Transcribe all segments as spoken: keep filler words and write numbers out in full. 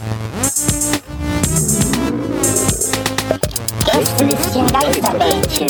Gästelistchen Geisterbähnchen.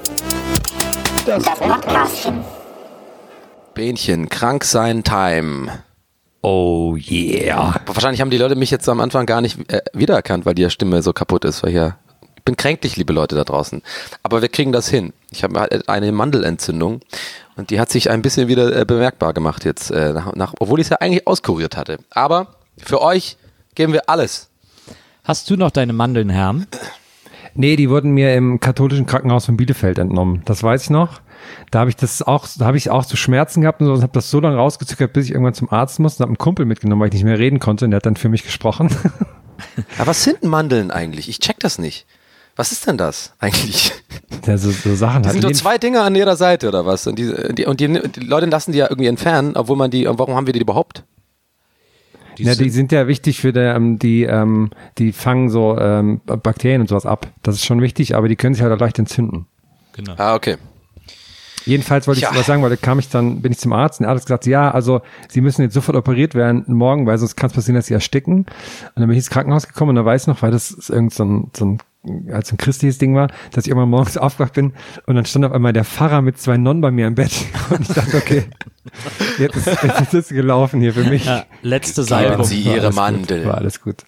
Das Podcastchen. Bähnchen, krank sein Time. Oh yeah. Aber wahrscheinlich haben die Leute mich jetzt am Anfang gar nicht äh, wiedererkannt, weil die Stimme so kaputt ist. Weil hier, ich bin kränklich, liebe Leute da draußen. Aber wir kriegen das hin. Ich habe eine Mandelentzündung und die hat sich ein bisschen wieder äh, bemerkbar gemacht jetzt, äh, nach, nach, obwohl ich es ja eigentlich auskuriert hatte. Aber für euch geben wir alles. Hast du noch deine Mandeln, Herm? Nee, die wurden mir im katholischen Krankenhaus von Bielefeld entnommen. Das weiß ich noch. Da habe ich das auch, da habe ich auch so Schmerzen gehabt und so und habe das so lange rausgezögert, bis ich irgendwann zum Arzt musste und habe einen Kumpel mitgenommen, weil ich nicht mehr reden konnte und der hat dann für mich gesprochen. Aber was sind Mandeln eigentlich? Ich check das nicht. Was ist denn das eigentlich? Ja, so, so Sachen die halt. sind nur zwei Dinger an jeder Seite oder was? Und, die, die, und die, die Leute lassen die ja irgendwie entfernen, obwohl man die, warum haben wir die überhaupt? Die, ja, die sind ja wichtig für der, ähm, die, ähm, die fangen so ähm, Bakterien und sowas ab. Das ist schon wichtig, aber die können sich halt auch leicht entzünden. Genau. Ah, okay. Jedenfalls wollte ich ja. was sagen, weil da kam ich dann, bin ich zum Arzt und der Arzt hat gesagt, ja, also Sie müssen jetzt sofort operiert werden morgen, weil sonst kann es passieren, dass Sie ersticken. Und dann bin ich ins Krankenhaus gekommen und da weiß ich noch, weil das ist irgend so ein, so ein als so ein christliches Ding war, dass ich immer morgens aufgewacht bin und dann stand auf einmal der Pfarrer mit zwei Nonnen bei mir im Bett und ich dachte, okay, jetzt ist, jetzt ist es gelaufen hier für mich. Ja, letzte Seite. Geben Sie Ihre Mandel. War alles gut.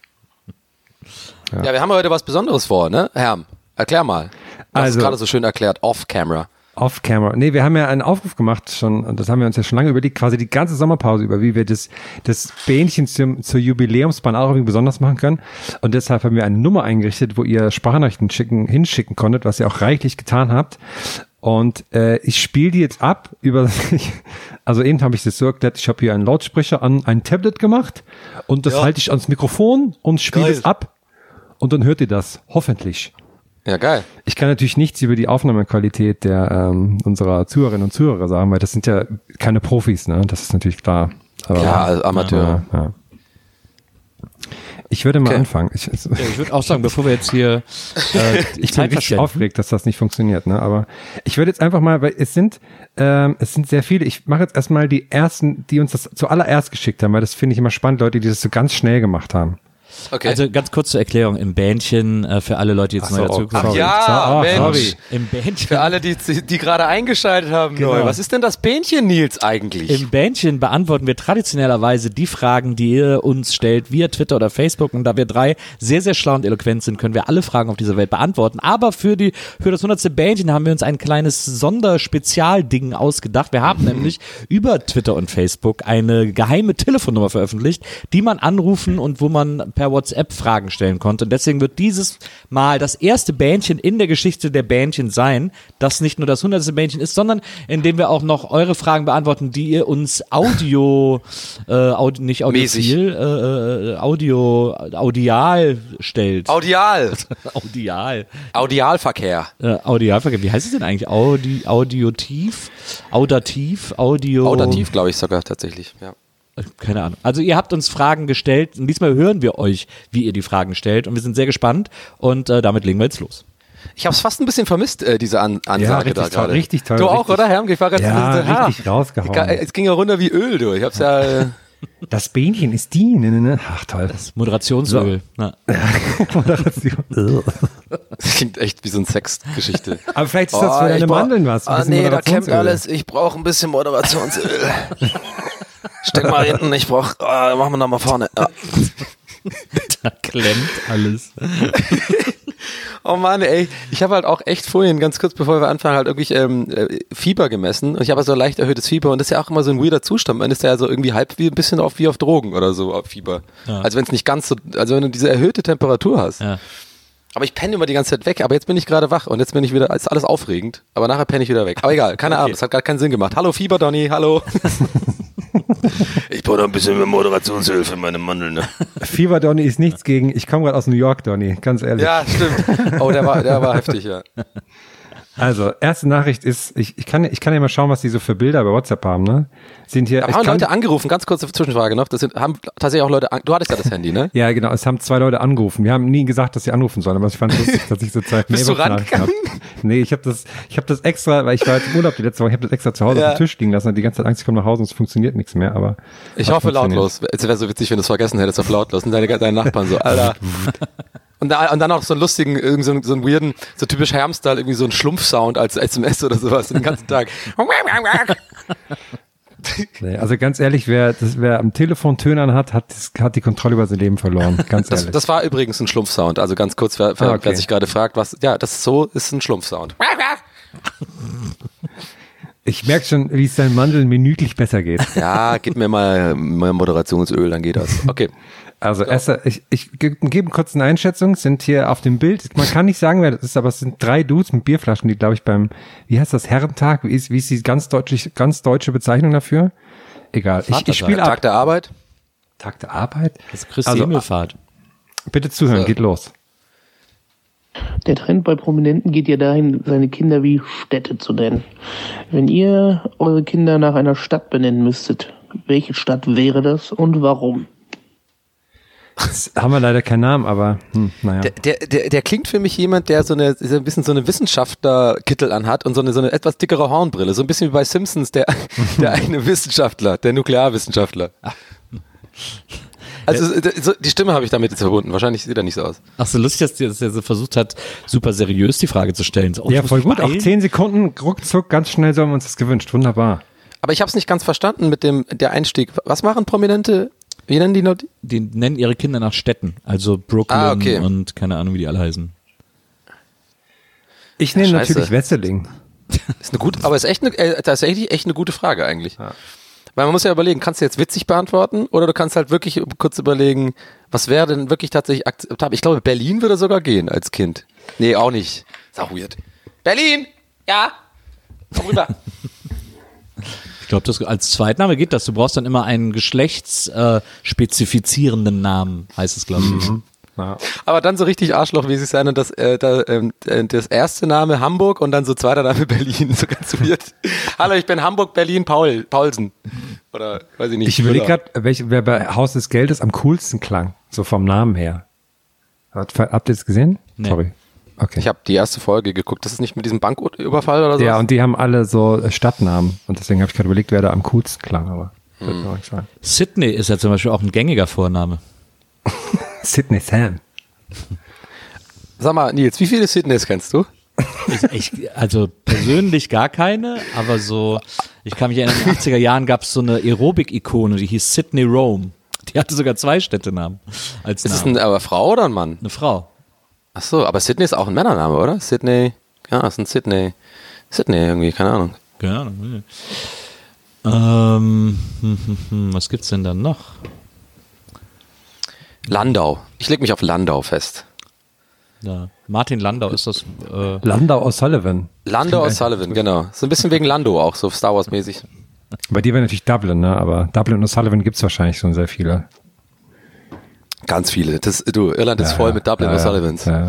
Ja. ja, wir haben heute was Besonderes vor, ne? Herm, erklär mal. Du hast also, es gerade so schön erklärt, off-camera. Off-camera. Nee, wir haben ja einen Aufruf gemacht schon, und das haben wir uns ja schon lange überlegt, quasi die ganze Sommerpause über, wie wir das, das Bähnchen zum, zur Jubiläumsbahn auch irgendwie besonders machen können. Und deshalb haben wir eine Nummer eingerichtet, wo ihr Sprachnachrichten schicken, hinschicken konntet, was ihr auch reichlich getan habt. Und äh, ich spiele die jetzt ab über, also eben habe ich das so erklärt, ich habe hier einen Lautsprecher an ein Tablet gemacht und das ja. halte ich ans Mikrofon und spiele es ab und dann hört ihr das, hoffentlich. Ja, geil. Ich kann natürlich nichts über die Aufnahmequalität der ähm, unserer Zuhörerinnen und Zuhörer sagen, weil das sind ja keine Profis, ne? Das ist natürlich klar. Aber, klar, also Amateur. Ja, ja. Ich würde mal okay. anfangen. Ich, ja, ich würde auch sagen, bevor wir jetzt hier äh, ich bin richtig aufgeregt, dass das nicht funktioniert, ne? Aber ich würde jetzt einfach mal, weil es sind ähm, es sind sehr viele. Ich mache jetzt erstmal die ersten, die uns das zuallererst geschickt haben, weil das finde ich immer spannend, Leute, die das so ganz schnell gemacht haben. Okay. Also ganz kurz zur Erklärung, im Bähnchen, äh, für alle Leute, die jetzt Ach neu so, dazugekommen sind. sind. Ach ja, oh, Mensch. Sorry. Im Bähnchen. Für alle, die, die gerade eingeschaltet haben Genau. neu. Was ist denn das Bähnchen, Nils, eigentlich? Im Bähnchen beantworten wir traditionellerweise die Fragen, die ihr uns stellt, via Twitter oder Facebook. Und da wir drei sehr, sehr schlau und eloquent sind, können wir alle Fragen auf dieser Welt beantworten. Aber für die für das hundertste Bähnchen haben wir uns ein kleines Sonderspezialding ausgedacht. Wir haben nämlich über Twitter und Facebook eine geheime Telefonnummer veröffentlicht, die man anrufen und wo man per WhatsApp Fragen stellen konnte. Und deswegen wird dieses Mal das erste Bähnchen in der Geschichte der Bähnchen sein, das nicht nur das hundertste Bähnchen ist, sondern in dem wir auch noch eure Fragen beantworten, die ihr uns Audio, äh, Audio nicht audiophil, äh, äh, Audio, audial stellt. Audial. Audial. Audialverkehr. Äh, Audialverkehr. Wie heißt es denn eigentlich? Audi, audiotiv? Audativ? Audio? Audativ, glaube ich sogar tatsächlich, ja. Keine Ahnung. Also ihr habt uns Fragen gestellt und diesmal hören wir euch, wie ihr die Fragen stellt und wir sind sehr gespannt und äh, damit legen wir jetzt los. Ich habe es fast ein bisschen vermisst, äh, diese An Ansage ja, richtig da toll, gerade. Richtig toll. Du auch, richtig, oder Herm? Ich war grad ja, so, richtig rausgehauen. Es ging ja runter wie Öl, du. Ich hab's ja... Äh Das Bähnchen ist die, ne, ne, ne. Ach toll. Das Moderationsöl. So. Moderation. Das klingt echt wie so eine Sexgeschichte. Aber vielleicht ist das für deine Mandeln was. Ah, nee, da kämmt alles. Ich brauche ein bisschen Moderationsöl. Steck mal hinten, ich brauch, ah, machen wir noch mal vorne. Ah. Da klemmt alles. Oh Mann, ey, ich habe halt auch echt vorhin, ganz kurz bevor wir anfangen, halt irgendwie ähm, Fieber gemessen und ich habe so leicht erhöhtes Fieber und das ist ja auch immer so ein weirder Zustand, man ist ja so irgendwie halb wie ein bisschen auf, wie auf Drogen oder so, auf Fieber. Ja. Also wenn es nicht ganz so, also wenn du diese erhöhte Temperatur hast. Ja. Aber ich penne immer die ganze Zeit weg, aber jetzt bin ich gerade wach und jetzt bin ich wieder, ist alles aufregend, aber nachher penne ich wieder weg. Aber egal, keine Ahnung, okay. Das hat gar keinen Sinn gemacht. Hallo Fieber, Donny, hallo. Ich brauche noch ein bisschen mehr Moderationshilfe für meine Mandeln. Ne? Fieber, Donny, ist nichts gegen, ich komme gerade aus New York, Donny, ganz ehrlich. Ja, stimmt. Oh, der war, der war heftig, ja. Also, erste Nachricht ist, ich, ich kann ich kann ja mal schauen, was die so für Bilder bei WhatsApp haben, ne? Sind hier. Da haben Leute angerufen, ganz kurze Zwischenfrage noch. Das sind, haben tatsächlich auch Leute, an, du hattest ja das Handy, ne? Ja, genau, es haben zwei Leute angerufen. Wir haben nie gesagt, dass sie anrufen sollen, aber ich fand es lustig, dass ich so Zeit Bist du rangegangen? Nee, ich habe das, ich habe das extra, weil ich war jetzt im Urlaub die letzte Woche, ich habe das extra zu Hause Ja. auf den Tisch liegen lassen und die ganze Zeit Angst, ich komme nach Hause und es funktioniert nichts mehr, aber. Ich hat hoffe funktioniert. lautlos. Es wäre so witzig, wenn du es vergessen hättest auf lautlos. Und deine, deine Nachbarn so, Alter. Und, da, und dann auch so einen lustigen, irgendwie so, einen- so einen weirden, so typisch Hermstyle, irgendwie so einen Schlumpfsound als S M S oder sowas den ganzen Tag. Nee, also ganz ehrlich, wer, das, wer am Telefon Tönern hat, hat, das, hat die Kontrolle über sein Leben verloren. Ganz Das, ehrlich. das war übrigens ein Schlumpfsound. Also ganz kurz, wer, wer, Ah, okay. wer sich gerade fragt, was, ja, das so ist ein Schlumpfsound. Ich merke schon, wie es deinem Mandeln minütlich besser geht. Ja, gib mir mal, mal Moderationsöl, dann geht das. Okay. Also Esther, ich, ich ge- gebe kurz eine Einschätzung, sind hier auf dem Bild, man kann nicht sagen, wer das ist, aber es sind drei Dudes mit Bierflaschen, die, glaube ich, beim, wie heißt das, Herrentag, wie ist, wie ist die ganz deutsche, ganz deutsche Bezeichnung dafür? Egal, ich, ich spiele Tag ab. der Arbeit. Tag der Arbeit? Das ist Christi Also, Himmelfahrt. Bitte zuhören, So. geht los. Der Trend bei Prominenten geht ja dahin, seine Kinder wie Städte zu nennen. Wenn ihr eure Kinder nach einer Stadt benennen müsstet, welche Stadt wäre das und warum? Jetzt haben wir leider keinen Namen, aber hm, naja. Der, der, der, der klingt für mich jemand, der so eine, so ein bisschen so eine Wissenschaftlerkittel anhat und so eine, so eine etwas dickere Hornbrille. So ein bisschen wie bei Simpsons, der, der eine Wissenschaftler, der Nuklearwissenschaftler. Also so, die Stimme habe ich damit jetzt verbunden. Wahrscheinlich sieht er nicht so aus. Ach so lustig, dass der, dass der so versucht hat, super seriös die Frage zu stellen. So, oh, ich Ja, muss voll mich gut, auch beeilen. zehn Sekunden, ruckzuck, ganz schnell, so haben wir uns das gewünscht, wunderbar. Aber ich habe es nicht ganz verstanden mit dem der Einstieg. Was machen Prominente? Wie nennen die noch? Die? Die nennen ihre Kinder nach Städten. Also Brooklyn Ah, okay. und keine Ahnung, wie die alle heißen. Ich nehme Scheiße. natürlich Wesseling. Ist eine gute, aber ist echt eine, äh, tatsächlich echt eine gute Frage eigentlich. Weil man muss ja überlegen, kannst du jetzt witzig beantworten oder du kannst halt wirklich kurz überlegen, was wäre denn wirklich tatsächlich akzeptabel? Ich glaube, Berlin würde sogar gehen als Kind. Nee, auch nicht. Ist auch weird. Berlin! Ja! Komm rüber. Ich glaube, das als Zweitname geht das. Du brauchst dann immer einen geschlechtsspezifizierenden Namen, heißt es, glaube ich. Ja. Aber dann so richtig Arschloch, wie sie sein und das, äh, da, ähm, äh, das erste Name Hamburg und dann so zweiter Name Berlin. So ganz weird. Hallo, ich bin Hamburg, Berlin, Paul, Paulsen. Oder, weiß ich nicht. Ich überlege Müller. gerade, welch- wer bei Haus des Geldes am coolsten klang, so vom Namen her. Habt habt ihr das gesehen? Nee. Sorry. Okay. Ich habe die erste Folge geguckt. Das ist nicht mit diesem Banküberfall oder so? Ja, und die haben alle so äh, Stadtnamen. Und deswegen habe ich gerade überlegt, wer da am coolsten klang, aber wird mir auch nicht sagen. Sydney ist ja zum Beispiel auch ein gängiger Vorname. Sidney Sam. Sag mal, Nils, wie viele Sydneys kennst du? Ich, ich, also persönlich gar keine, aber so, ich kann mich erinnern, in den achtziger Jahren gab es so eine Aerobic-Ikone, die hieß Sydney Rome. Die hatte sogar zwei Städtenamen als Ist es Namen. ein aber Frau oder ein Mann? Eine Frau. Ach so, aber Sydney ist auch ein Männername, oder? Sydney, ja, ist ein Sydney. Sydney irgendwie, keine Ahnung. Keine Ahnung. Ähm, hm, hm, hm, was gibt's denn dann noch? Landau. Ich leg mich auf Landau fest. Ja. Martin Landau ist das. Äh, Landau O'Sullivan. Landau O'Sullivan, genau. So ein bisschen wegen Lando auch, so Star Wars mäßig. Bei dir wäre natürlich Dublin, ne? Aber Dublin und O'Sullivan gibt's wahrscheinlich schon sehr viele. Ganz viele. Das, du, Irland ist Ja, voll mit Dublin ja, O'Sullivans. Ja.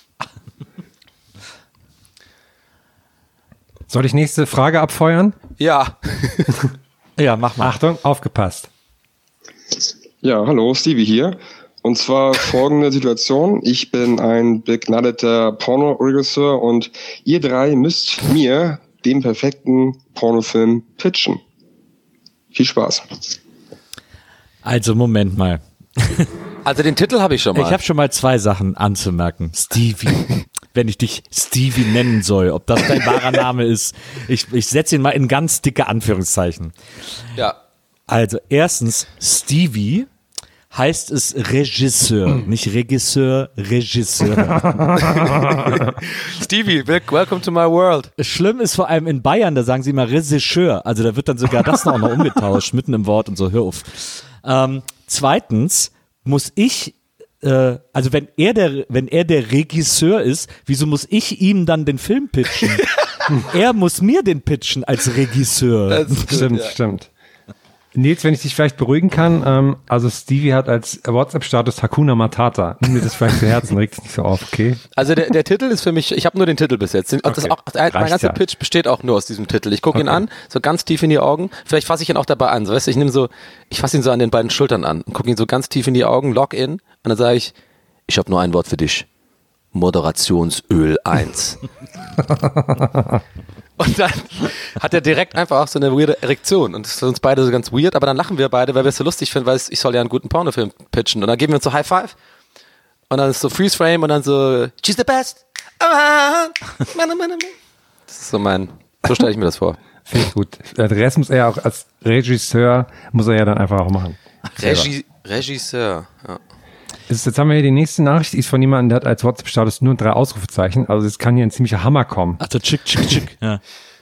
Soll ich nächste Frage abfeuern? Ja. ja, mach mal. Achtung, aufgepasst. Ja, hallo, Stevie hier. Und zwar folgende Situation. Ich bin ein begnadeter Pornoregisseur und ihr drei müsst mir den perfekten Pornofilm pitchen. Viel Spaß. Also Moment mal. Also den Titel habe ich schon mal. Ich habe schon mal zwei Sachen anzumerken. Stevie. Wenn ich dich Stevie nennen soll, ob das dein wahrer Name ist. Ich, ich setze ihn mal in ganz dicke Anführungszeichen. ja. Also erstens, Stevie heißt es Regisseur, nicht Regisseur, Regisseur. Stevie, welcome to my world. Schlimm ist vor allem in Bayern, da sagen sie immer Regisseur. Also da wird dann sogar das noch, noch umgetauscht, mitten im Wort und so, hör auf. Ähm, zweitens muss ich, äh, also wenn er der, wenn er der Regisseur ist, wieso muss ich ihm dann den Film pitchen? Er muss mir den pitchen als Regisseur. Das ist gut, Stimmt, ja. stimmt. Nils, wenn ich dich vielleicht beruhigen kann, ähm, also Stevie hat als WhatsApp-Status Hakuna Matata. Nimm mir das vielleicht zu Herzen, regt es nicht so auf, okay? Also der, der Titel ist für mich, ich habe nur den Titel bis jetzt. Das Okay. auch, mein Reicht ganzer ja. Pitch besteht auch nur aus diesem Titel. Ich gucke ihn Okay. an, so ganz tief in die Augen. Vielleicht fasse ich ihn auch dabei an. So, weißt du, ich nehme so, ich fasse ihn so an den beiden Schultern an und gucke ihn so ganz tief in die Augen, lock in und dann sage ich, ich habe nur ein Wort für dich. Moderationsöl eins. Und dann hat er direkt einfach auch so eine weirde Erektion und das ist für uns beide so ganz weird, aber dann lachen wir beide, weil wir es so lustig finden, weil ich soll ja einen guten Pornofilm pitchen und dann geben wir uns so High Five und dann ist so Freeze Frame und dann so She's the best. Das ist so mein, so stelle ich mir das vor. Finde ich gut. Der Rest muss er ja auch als Regisseur, muss er ja dann einfach auch machen. Regi- Regisseur, ja. Ist, jetzt haben wir hier die nächste Nachricht, die ist von jemandem, der hat als WhatsApp-Status nur drei Ausrufezeichen, also es kann hier ein ziemlicher Hammer kommen. Ach, der Chick, Chick, Chick, ja.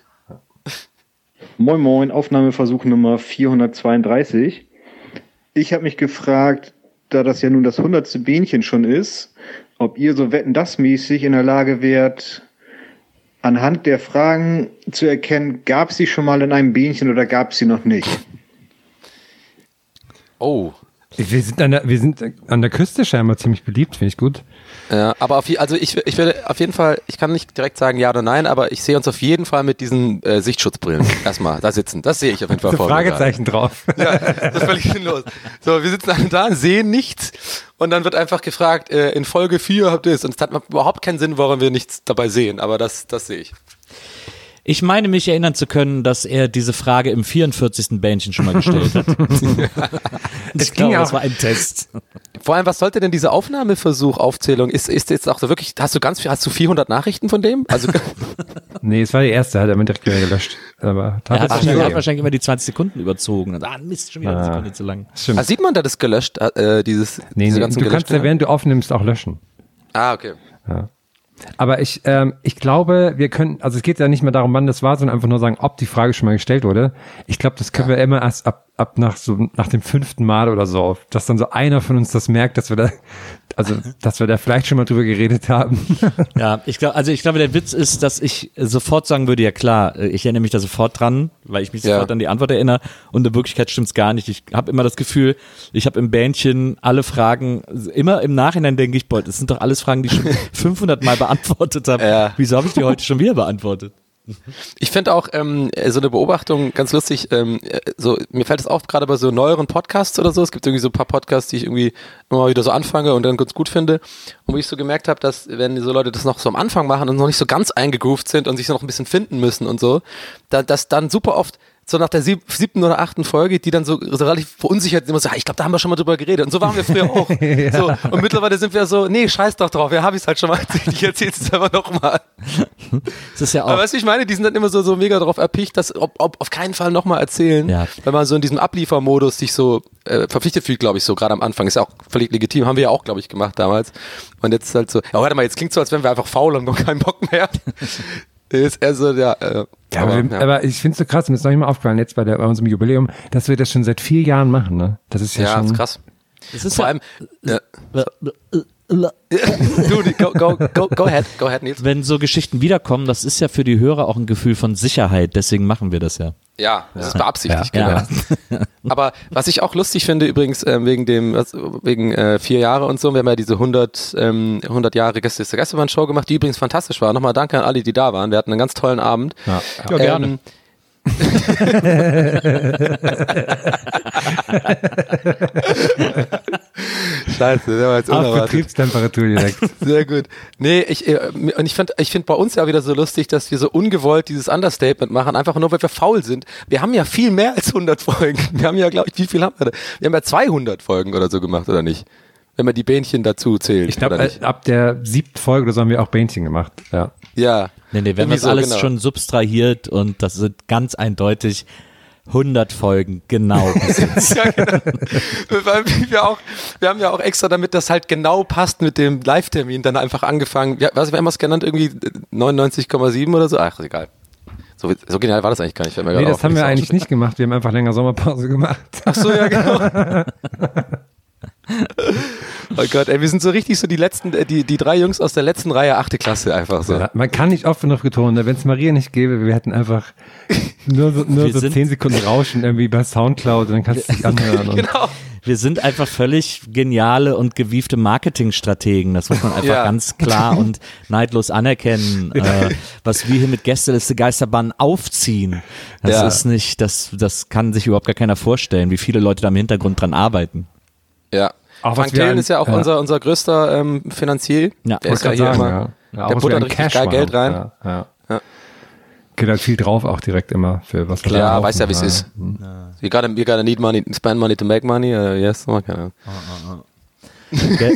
Moin Moin, Aufnahmeversuch Nummer vierhundertzweiunddreißig. Ich habe mich gefragt, da das ja nun das hundertste Bähnchen schon ist, ob ihr so Wetten-das-mäßig in der Lage wärt, anhand der Fragen zu erkennen, gab es sie schon mal in einem Bähnchen oder gab es sie noch nicht? Oh. Wir sind an der, wir sind an der Küste scheinbar ziemlich beliebt, finde ich gut. Ja, aber auf, also ich, ich werde auf jeden Fall, ich kann nicht direkt sagen ja oder nein, aber ich sehe uns auf jeden Fall mit diesen äh, Sichtschutzbrillen erstmal da sitzen. Das sehe ich auf jeden Fall So vor mir Fragezeichen drauf. Ja, das ist völlig sinnlos. So, wir sitzen alle da, sehen nichts und dann wird einfach gefragt, äh, in Folge vier habt ihr es und es hat überhaupt keinen Sinn, warum wir nichts dabei sehen, aber das, das sehe ich. Ich meine mich erinnern zu können, dass er diese Frage im vierundvierzigsten Bähnchen schon mal gestellt hat. Ich glaube, das war ein Test. Vor allem, was sollte denn diese Aufnahmeversuch, Aufzählung, ist, ist jetzt auch so wirklich, hast du ganz viel, hast du vierhundert Nachrichten von dem? Also Nee, es war die erste, hat er mir direkt wieder gelöscht. Aber Er hat, tatsächlich er hat okay. wahrscheinlich immer die zwanzig Sekunden überzogen. Und, ah, Mist, schon wieder eine Ah. Sekunde zu lang. Stimmt. ah, sieht man da das gelöscht, äh, dieses, Nee, diese nee, ganzen du kannst gelöschten? ja, während du aufnimmst, auch löschen. Ah, okay. Ja. Aber ich, ähm, ich glaube, wir können, also es geht ja nicht mehr darum, wann das war, sondern einfach nur sagen, ob die Frage schon mal gestellt wurde. Ich glaube, das können wir immer erst ab, ab nach so, nach dem fünften Mal oder so, dass dann so einer von uns das merkt, dass wir da, also, dass wir da vielleicht schon mal drüber geredet haben. Ja, ich glaube, also ich glaube, der Witz ist, dass ich sofort sagen würde, ja klar, ich erinnere mich da sofort dran, weil ich mich Ja. sofort an die Antwort erinnere und in Wirklichkeit stimmt's gar nicht. Ich habe immer das Gefühl, ich habe im Bähnchen alle Fragen, immer im Nachhinein denke ich, boah, das sind doch alles Fragen, die ich schon fünfhundert Mal beantwortet habe. Ja. Wieso habe ich die heute schon wieder beantwortet? Ich finde auch ähm, so eine Beobachtung ganz lustig, ähm, so, mir fällt es auf, gerade bei so neueren Podcasts oder so, es gibt irgendwie so ein paar Podcasts, die ich irgendwie immer mal wieder so anfange und dann ganz gut finde und wo ich so gemerkt habe, dass wenn so Leute das noch so am Anfang machen und noch nicht so ganz eingegroovt sind und sich so noch ein bisschen finden müssen und so, da, dass dann super oft so nach der sieb, siebten oder achten Folge, die dann so, so relativ verunsichert sind, immer so, ich glaube, da haben wir schon mal drüber geredet. Und so waren wir früher auch. Ja. So, und mittlerweile sind wir so, nee, scheiß doch drauf, ja, habe ich es halt schon mal erzählt, ich erzähle es aber nochmal. Das ist ja auch. Aber weißt du, ich meine, die sind dann immer so, so mega darauf erpicht, dass ob, ob auf keinen Fall nochmal erzählen, Ja. wenn man so in diesem Abliefermodus sich so äh, verpflichtet fühlt, glaube ich, so gerade am Anfang. Ist ja auch völlig legitim, haben wir ja auch, glaube ich, gemacht damals. Und jetzt ist halt so, ja, warte mal, jetzt klingt so, als wären wir einfach faul und noch keinen Bock mehr. Ist eher so, ja, äh, Ja, aber, aber, wir, ja. aber ich finde es so krass, mir ist noch nicht mal aufgefallen, jetzt bei, der, bei unserem Jubiläum, dass wir das schon seit vier Jahren machen, ne? Das ist ja, ja, schon ist krass. Das ist Vor ja, allem, ja. du, go, go, go, go ahead, go ahead, Nils. wenn so Geschichten wiederkommen, das ist ja für die Hörer auch ein Gefühl von Sicherheit, deswegen machen wir das ja. Ja, das ist beabsichtigt, Ja. genau. Aber was ich auch lustig finde, übrigens, ähm, wegen dem, was, wegen äh, vier Jahre und so, wir haben ja diese hundert, ähm, hundert Jahre Gäste ist der Gästebahn-Show gemacht, die übrigens fantastisch war. Nochmal danke an alle, die da waren. Wir hatten einen ganz tollen Abend. Ja, Ja, gerne. Ähm, Scheiße, der war jetzt auf unerwartet. Betriebstemperatur direkt. Sehr gut. Nee, ich, äh, und ich finde ich find bei uns ja wieder so lustig, dass wir so ungewollt dieses Understatement machen, einfach nur, weil wir faul sind. Wir haben ja viel mehr als hundert Folgen. Wir haben ja, glaube ich, wie viel haben wir da? Wir haben ja zweihundert Folgen oder so gemacht, oder nicht? Wenn man die Bähnchen dazu zählt. Ich glaube, oder nicht? äh, ab der siebten Folge oder so haben wir auch Bähnchen gemacht. Ja. Ja. Nee, nee, wir haben Irgendwie das so, alles genau. schon substrahiert und das sind ganz eindeutig hundert Folgen, genau. Ja, genau. Weil wir, auch, wir haben ja auch extra, damit das halt genau passt mit dem Live-Termin, dann einfach angefangen, ja, was haben wir es genannt, irgendwie neunundneunzig Komma sieben oder so? Ach, ist egal. So, so genial war das eigentlich gar nicht. Fällt mir Nee, gerade das auf, haben wenn wir ich's eigentlich nicht gemacht. Wir haben einfach länger Sommerpause gemacht. Ach so, ja, genau. Oh Gott, ey, wir sind so richtig so die letzten, äh, die, die drei Jungs aus der letzten Reihe, achte Klasse einfach so. Ja, man kann nicht oft genug betonen, wenn es Maria nicht gäbe, wir hätten einfach nur so, nur Wir so sind- zehn Sekunden Rauschen irgendwie bei Soundcloud und dann kannst du es dich anhören. Und Genau. Wir sind einfach völlig geniale und gewiefte Marketingstrategen. Das muss man einfach Ja. ganz klar und neidlos anerkennen. Äh, was wir hier mit Gästeliste Geisterbahn aufziehen, das Ja. ist nicht, das, das kann sich überhaupt gar keiner vorstellen, wie viele Leute da im Hintergrund dran arbeiten. Ja. Auch Frank was wir Thelen an- ist ja auch ja. unser, unser größter ähm, Finanzier. Ja, der ist ja Wollte hier gerade immer, sagen, ja. Ja, auch der was wir buttert an richtig Cash geil machen. Geld rein. Ja, ja. Ja. Geht halt viel drauf auch direkt immer für was wir Ja, kaufen. weiß ja, wie es Ja. ist. You gotta, you gotta need money, spend money to make money. Uh, yes, oh, keine Ahnung. Gell?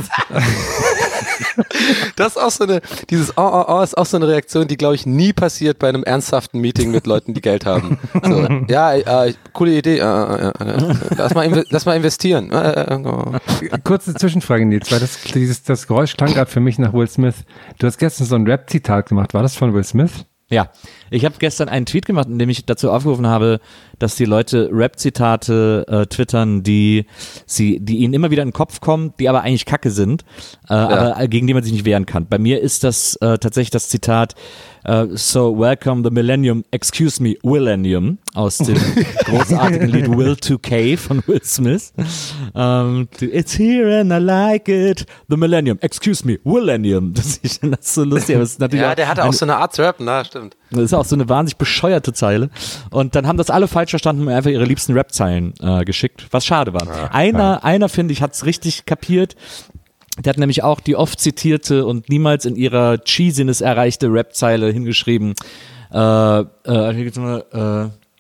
Das ist auch so eine, dieses oh, oh, oh ist auch so eine Reaktion, die, glaube ich, nie passiert bei einem ernsthaften Meeting mit Leuten, die Geld haben. So, ja, äh, coole Idee. Äh, äh, äh, lass, mal inve- lass mal investieren. Äh, äh, oh. Kurze Zwischenfrage, Nils, weil das, dieses, das Geräusch klang gerade für mich nach Will Smith. Du hast gestern so ein Rap-Zitat gemacht. War das von Will Smith? Ja, ich habe gestern einen Tweet gemacht, in dem ich dazu aufgerufen habe, dass die Leute Rap-Zitate äh, twittern, die sie, die ihnen immer wieder in den Kopf kommen, die aber eigentlich Kacke sind, äh, aber gegen die man sich nicht wehren kann. Bei mir ist das äh, tatsächlich das Zitat äh, So welcome the millennium, excuse me, Willennium aus dem großartigen Lied Will two K von Will Smith. Ähm, It's here and I like it, the millennium, excuse me, Willennium. Das ist, das ist so lustig, aber es ist natürlich Ja, der hatte auch eine- so eine Art zu rappen, na, stimmt. das ist auch so eine wahnsinnig bescheuerte Zeile. Und dann haben das alle falsch verstanden und mir einfach ihre liebsten Rap-Zeilen äh, geschickt, was schade war. einer, einer finde ich, hat es richtig kapiert. Der hat nämlich auch die oft zitierte und niemals in ihrer Cheesiness erreichte Rap-Zeile hingeschrieben. Äh, äh, hier geht's mal, äh,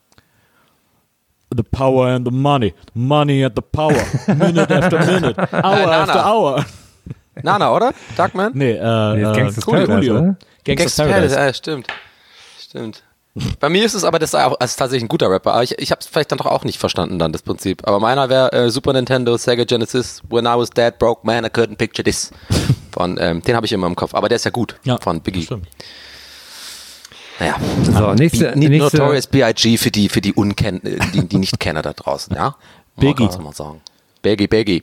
The power and the money. Money and the power. Minute after minute. Hour Nana. after hour. Nana, oder? Darkman? Nee, äh, Nee, äh, Gangsta's Coolio. Paradise, oder? Gangsta's Gangsta's Paradise. Ja, stimmt. Stimmt. Bei mir ist es aber, das ist, auch, das ist tatsächlich ein guter Rapper, aber ich, ich habe es vielleicht dann doch auch nicht verstanden dann, das Prinzip. Aber meiner wäre äh, Super Nintendo, Sega Genesis, When I Was Dead, Broke Man, I Couldn't Picture This. Von, ähm, den habe ich immer im Kopf, aber der ist ja gut, Ja, von Biggie. stimmt. Naja, So, nächste, die, nächste Notorious B I G für die, für die, Unken die, die Nicht-Kenner da draußen, ja? Biggie. Kann man mal sagen. Biggie, Biggie.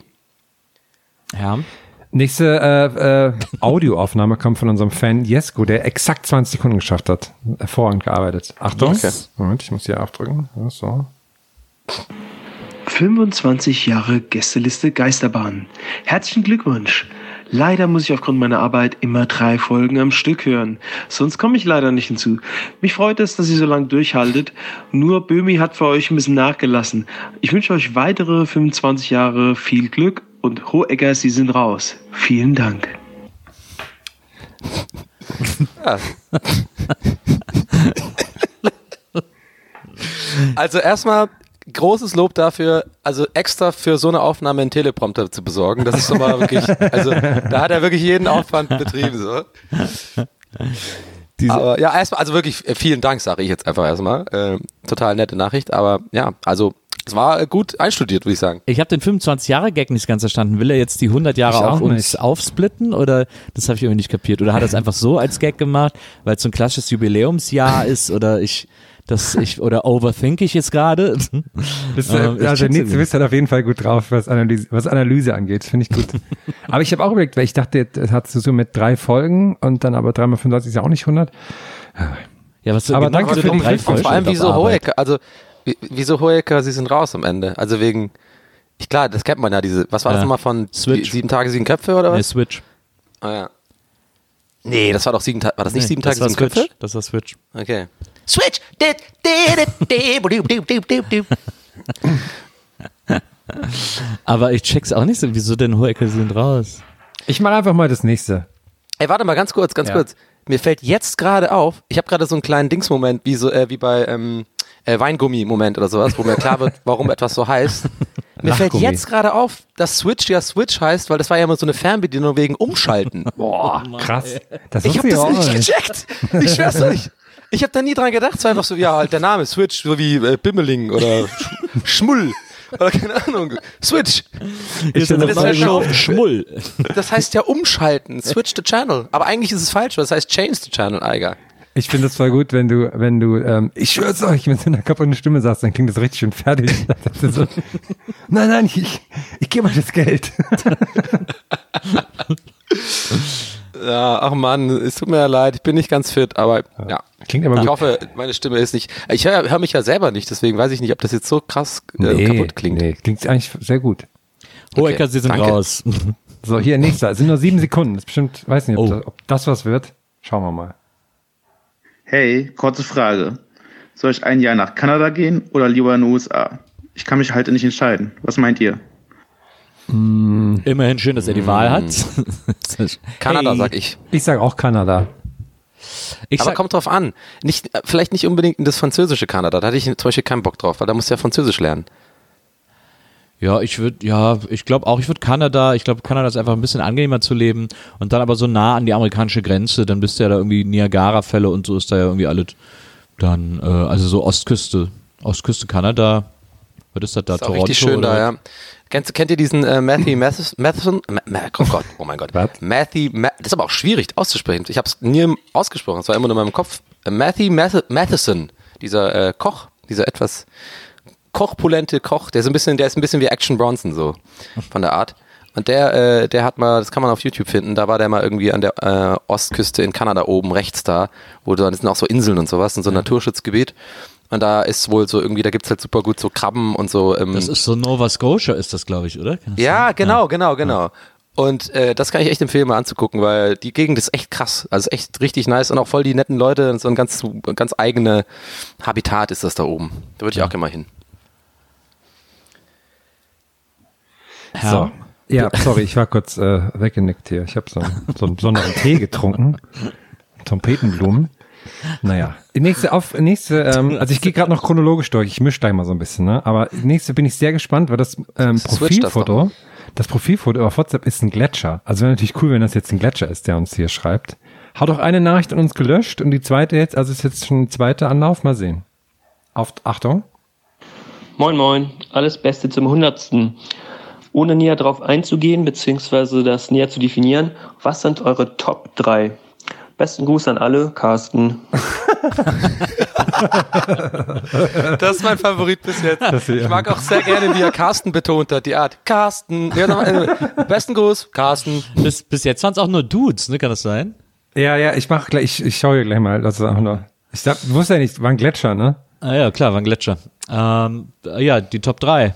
Ja. Nächste äh, äh, Audioaufnahme kommt von unserem Fan Jesko, der exakt zwanzig Sekunden geschafft hat. Hervorragend gearbeitet. Achtung. Okay. Moment, ich muss hier aufdrücken. Ja, so. fünfundzwanzig Jahre Gästeliste Geisterbahn. Herzlichen Glückwunsch. Leider muss ich aufgrund meiner Arbeit immer drei Folgen am Stück hören. Sonst komme ich leider nicht hinzu. Mich freut es, dass ihr so lange durchhaltet. Nur Böhmi hat für euch ein bisschen nachgelassen. Ich wünsche euch weitere fünfundzwanzig Jahre viel Glück und Hohecker, Sie sind raus. Vielen Dank. Ja. Also erstmal großes Lob dafür, also extra für so eine Aufnahme einen Teleprompter zu besorgen. Das ist schon mal wirklich, also da hat er wirklich jeden Aufwand betrieben. So. Diese, Aber ja, erstmal, also wirklich äh, vielen Dank, sage ich jetzt einfach erstmal. Ähm, total nette Nachricht, aber ja, also es war äh, gut einstudiert, würde ich sagen. Ich habe den fünfundzwanzig-Jahre-Gag nicht ganz verstanden. Will er jetzt die hundert Jahre Ich auch auf uns nicht. aufsplitten oder das habe ich irgendwie nicht kapiert? Oder hat er es einfach so als Gag gemacht, weil es so ein klassisches Jubiläumsjahr ist oder ich das ich oder overthink ich jetzt gerade? Das, Ähm, äh, ich also check's Nils, du irgendwie. bist halt auf jeden Fall gut drauf, was Analyse, was Analyse angeht. Finde ich gut. Aber ich habe auch überlegt, weil ich dachte, das hast du so mit drei Folgen und dann aber drei mal fünfundzwanzig ist ja auch nicht hundert. Ja, was Aber genau danke diese für die drei Info. Folgen Und vor allem auf wieso Arbeit. Hohecker, also wie- wieso Hohecker, sie sind raus am Ende. Also wegen, ich klar, das kennt man ja, diese, was war das Ja. nochmal von Switch. sieben Tage, sieben Köpfe oder Nee, was? Switch. Ah, ja. Nee, das war doch sieben Tage, war das nicht Nee, sieben das Tage, war sieben Switch. Köpfe? Das war Switch. Okay. Switch! Dit, dit, dit, dit, dit, dit, dit, dit, dit. Aber ich check's auch nicht so, wieso denn Hohecker sind raus? Ich mache einfach mal das nächste. Ey, warte mal, ganz kurz, ganz Ja. kurz. Mir fällt jetzt gerade auf, ich habe gerade so einen kleinen Dingsmoment, wie so äh, wie bei ähm, äh, Weingummi-Moment oder sowas, wo mir klar wird, warum etwas so heißt. Mir fällt Lachgummi. jetzt gerade auf, dass Switch ja Switch heißt, weil das war ja immer so eine Fernbedienung wegen Umschalten. Boah, Krass. Das ich habe wusste das auch nicht gecheckt. Ich schwör's euch. Ich habe da nie dran gedacht. Es war einfach so, ja, halt der Name Switch, so wie äh, Bimmeling oder Sch Schmull oder keine Ahnung. Switch. Ich finde das ja schon- Schmull. Das heißt ja umschalten, switch the channel. Aber eigentlich ist es falsch, weil das heißt change the channel, Eiger. Ich finde es voll gut, wenn du, wenn du, ähm, ich schwör's euch, wenn du in einer kaputten Stimme sagst, dann klingt das richtig schön fertig. Das ist so, nein, nein, ich, ich gebe euch das Geld. Ja, ach Mann, es tut mir ja leid, ich bin nicht ganz fit, aber ja. Klingt aber Ich gut. hoffe, meine Stimme ist nicht. Ich höre hör mich ja selber nicht, deswegen weiß ich nicht, ob das jetzt so krass äh, kaputt klingt. Nee, klingt eigentlich sehr gut. Hohecker, Okay, sie sind danke. raus. So, hier, nächster. Es sind nur sieben Sekunden. Das ist bestimmt, weiß nicht, ob, Oh. das, ob das was wird. Schauen wir mal. Hey, kurze Frage. Soll ich ein Jahr nach Kanada gehen oder lieber in den U S A? Ich kann mich halt nicht entscheiden. Was meint ihr? Mm. Immerhin schön, dass er die mm. Wahl hat. Kanada, hey. sag ich. Ich sag auch Kanada. Ich Aber sag, kommt drauf an. Nicht, vielleicht nicht unbedingt das französische Kanada. Da hatte ich zum Beispiel keinen Bock drauf, weil da musst du ja Französisch lernen. Ja, ich würde, ja, ich glaube auch, ich würde Kanada, ich glaube, Kanada ist einfach ein bisschen angenehmer zu leben und dann aber so nah an die amerikanische Grenze, dann bist du ja da irgendwie Niagara-Fälle und so ist da ja irgendwie alles dann, äh, also so Ostküste, Ostküste Kanada, was ist das da, ist Toronto? Richtig schön oder? da, ja. Kennt, kennt ihr diesen äh, Matthew Matheson? Oh Gott, oh mein Gott. Matthew, Ma- das ist aber auch schwierig auszusprechen. Ich habe es nie ausgesprochen, es war immer nur in meinem Kopf. Matthew Matheson, dieser äh, Koch, dieser etwas kochpulente Koch, der ist ein bisschen, der ist ein bisschen wie Action Bronson so von der Art. Und der, äh, der hat mal, das kann man auf YouTube finden, da war der mal irgendwie an der äh, Ostküste in Kanada oben rechts da, wo da sind auch so Inseln und sowas, und so ein Naturschutzgebiet. Und da ist wohl so irgendwie, da gibt's halt super gut so Krabben und so. Ähm, das ist so Nova Scotia ist das, glaube ich, oder? Ja, genau, ja. genau, genau. Und äh, das kann ich echt empfehlen, mal anzugucken, weil die Gegend ist echt krass. Also echt richtig nice und auch voll die netten Leute und so ein ganz, ganz eigene Habitat ist das da oben. Da würde ich ja. auch gerne mal hin. Ja. So. Ja, sorry, ich war kurz äh, weggenickt hier. Ich habe so, so einen besonderen Tee getrunken. Trompetenblumen. Naja, nächste auf nächste, ähm, also ich gehe gerade noch chronologisch durch, ich mische gleich mal so ein bisschen, ne? Aber nächste bin ich sehr gespannt, weil das ähm, Profilfoto, das, das Profilfoto auf WhatsApp ist ein Gletscher. Also wäre natürlich cool, wenn das jetzt ein Gletscher ist, der uns hier schreibt. Hat auch eine Nachricht an uns gelöscht und die zweite jetzt, also ist jetzt schon ein zweiter Anlauf, mal sehen. Auf, Achtung. Moin moin, alles Beste zum hundertsten. Ohne näher drauf einzugehen, beziehungsweise das näher zu definieren, was sind eure Top drei? Besten Gruß an alle, Carsten. Das ist mein Favorit bis jetzt. Ich mag auch sehr gerne, wie er Carsten betont hat, die Art. Carsten. Ja, nochmal, besten Gruß, Carsten. Bis, bis jetzt waren es auch nur Dudes, ne? Kann das sein? Ja, ja, ich mach gleich, ich, ich schaue hier gleich mal. Das ist auch nur. Ich sag, du wusstest ja nicht, war ein Gletscher, ne? Ah ja, klar, war ein Gletscher. Ähm, ja, die Top drei.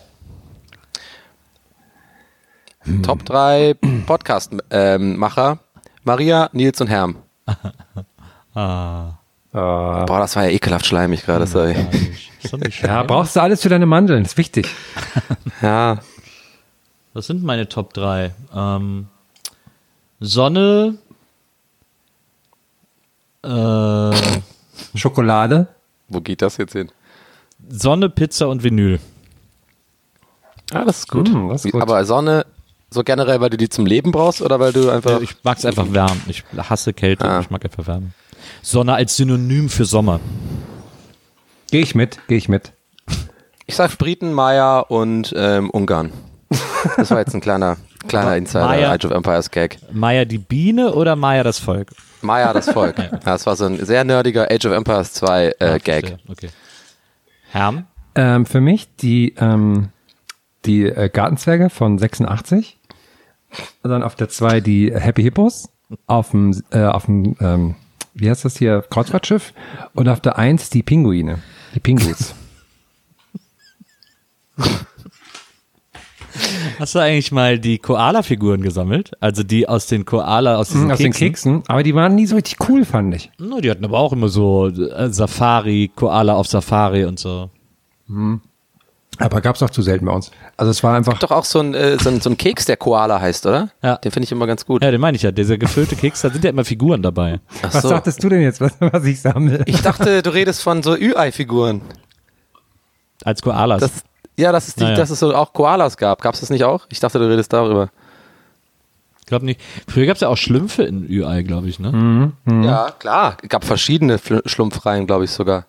Hm. Top drei Podcast-Macher. Maria, Nils und Herm. ah. Boah, das war ja ekelhaft schleimig gerade. Sorry. Ja, brauchst du alles für deine Mandeln, ist wichtig. Ja. Was sind meine Top drei? Ähm, Sonne, äh, Schokolade. Wo geht das jetzt hin? Sonne, Pizza und Vinyl. Ah, das ist gut. Mm, das ist gut. Aber Sonne, so generell, weil du die zum Leben brauchst oder weil du einfach... Ich mag es einfach wärmen. Ich hasse Kälte, ah. ich mag einfach Wärme. Sonne als Synonym für Sommer. Gehe ich mit, gehe ich mit. Ich sag Briten, Maya und ähm, Ungarn. Das war jetzt ein kleiner, kleiner Insider, Maya, Age of Empires Gag. Maya die Biene oder Maya das Volk? Maya das Volk. Ja, das war so ein sehr nerdiger Age of Empires zwei äh, Gag. Okay. Herm? Ähm, für mich die, ähm, die äh, Gartenzwerge von sechsundachtzig. Und dann auf der zwei die Happy Hippos. Auf dem, äh, auf dem ähm, wie heißt das hier, Kreuzfahrtschiff. Und auf der eins die Pinguine. Die Pingus. Hast du eigentlich mal die Koala-Figuren gesammelt? Also die aus den Koala, aus diesen aus Keksen? den Keksen, aber die waren nie so richtig cool, fand ich. No, die hatten aber auch immer so äh, Safari, Koala auf Safari und so. Mhm. Aber gab's auch zu selten bei uns. Also es war einfach... Doch auch so ein, äh, so ein, so ein Keks, der Koala heißt, oder? Ja. Den finde ich immer ganz gut. Ja, den meine ich ja. Dieser gefüllte Keks, da sind ja immer Figuren dabei. Ach was so. dachtest du denn jetzt, was, was ich sammle? Ich dachte, du redest von so Ü-Ei-Figuren. Als Koalas. Das, ja, dass es, die, naja. dass es so auch Koalas gab. Gab es das nicht auch? Ich dachte, du redest darüber. Ich glaube nicht. Früher gab es ja auch Schlümpfe in Ü-Ei, glaube ich, ne? Mhm, mh. Ja, klar. Es gab verschiedene Fl- Schlumpfreihen, glaube ich sogar.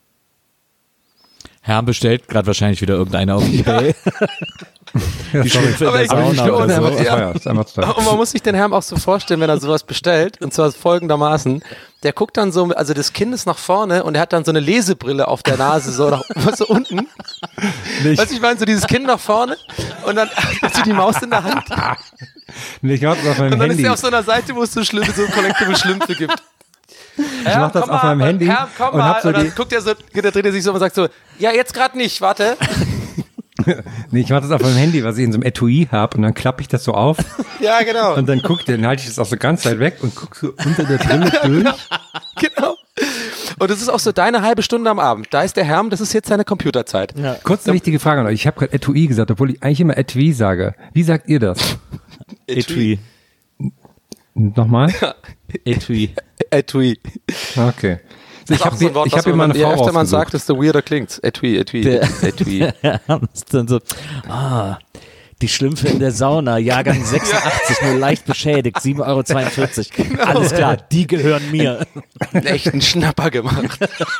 Herr bestellt gerade wahrscheinlich wieder irgendeiner auf eBay. Ja, die Schlümpfe in der Sauna oder so. Ja. Ja, ist einfach teuer. Und man muss sich den Herrn auch so vorstellen, wenn er sowas bestellt, und zwar folgendermaßen, der guckt dann so, also das Kind ist nach vorne und er hat dann so eine Lesebrille auf der Nase, so, nach, so unten. Nicht. Weißt du, ich meine, so dieses Kind nach vorne und dann hast du die Maus in der Hand. Nee, ich mach das auf meinem Und dann Handy. ist er auf so einer Seite, wo es so Schlümpfe, so Collectible Schlümpfe gibt. Ich mach das auf meinem Handy Herr, komm und mal, hab so und dann die... guckt er so, da dreht er sich so und sagt so, ja, jetzt gerade nicht, warte. Nee, ich mach das auf meinem Handy, was ich in so einem Etui hab, und dann klappe ich das so auf. Ja, genau. Und dann guck, dann halte ich das auch so ganz weit weg und guck so unter der Brille durch. Genau. Und es ist auch so deine halbe Stunde am Abend. Da ist der Herm, das ist jetzt seine Computerzeit. Ja. Kurz eine wichtige Frage an euch. Ich habe gerade Etui gesagt, obwohl ich eigentlich immer Etui sage. Wie sagt ihr das? Etui. Nochmal? Etui. Etui. Okay. Das Ich habe so ein Wort, ich was hab mir mal man, eine je Frau öfter man rausgesucht. sagt, desto weirder klingt. Etui, Etui, Der- Etui. Der Herm ist dann so, ah, die Schlümpfe in der Sauna, Jahrgang sechsundachtzig, nur leicht beschädigt, sieben Euro zweiundvierzig. Alles klar, die gehören mir. Einen echten Schnapper gemacht.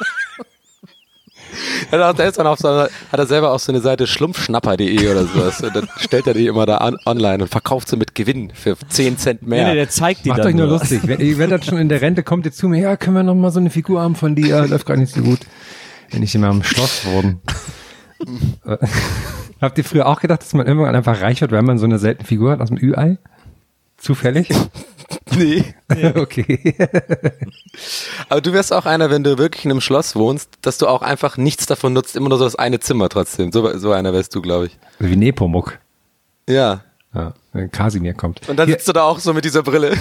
Er hat, auch selbst auf so einer, hat er selber auch so eine Seite schlumpfschnapper punkt de oder sowas. Und dann stellt er die immer da an, online und verkauft sie mit Gewinn für zehn Cent mehr. Nee, nee, der zeigt die Macht dann euch nur lustig. Wenn, ihr werdet schon in der Rente, kommt ihr zu mir, ja, können wir noch mal so eine Figur haben von dir? Läuft gar nicht so gut. Wenn ich immer am Schloss wurden. Habt ihr früher auch gedacht, dass man irgendwann einfach reich wird, wenn man so eine seltene Figur hat aus dem Ü-Ei? Zufällig? Nee. Okay. Aber du wärst auch einer, wenn du wirklich in einem Schloss wohnst, dass du auch einfach nichts davon nutzt, immer nur so das eine Zimmer trotzdem. So, so einer wärst du, glaube ich. Wie Nepomuk. Ja. Ja, wenn Kasimir kommt. Und dann Hier, sitzt du da auch so mit dieser Brille.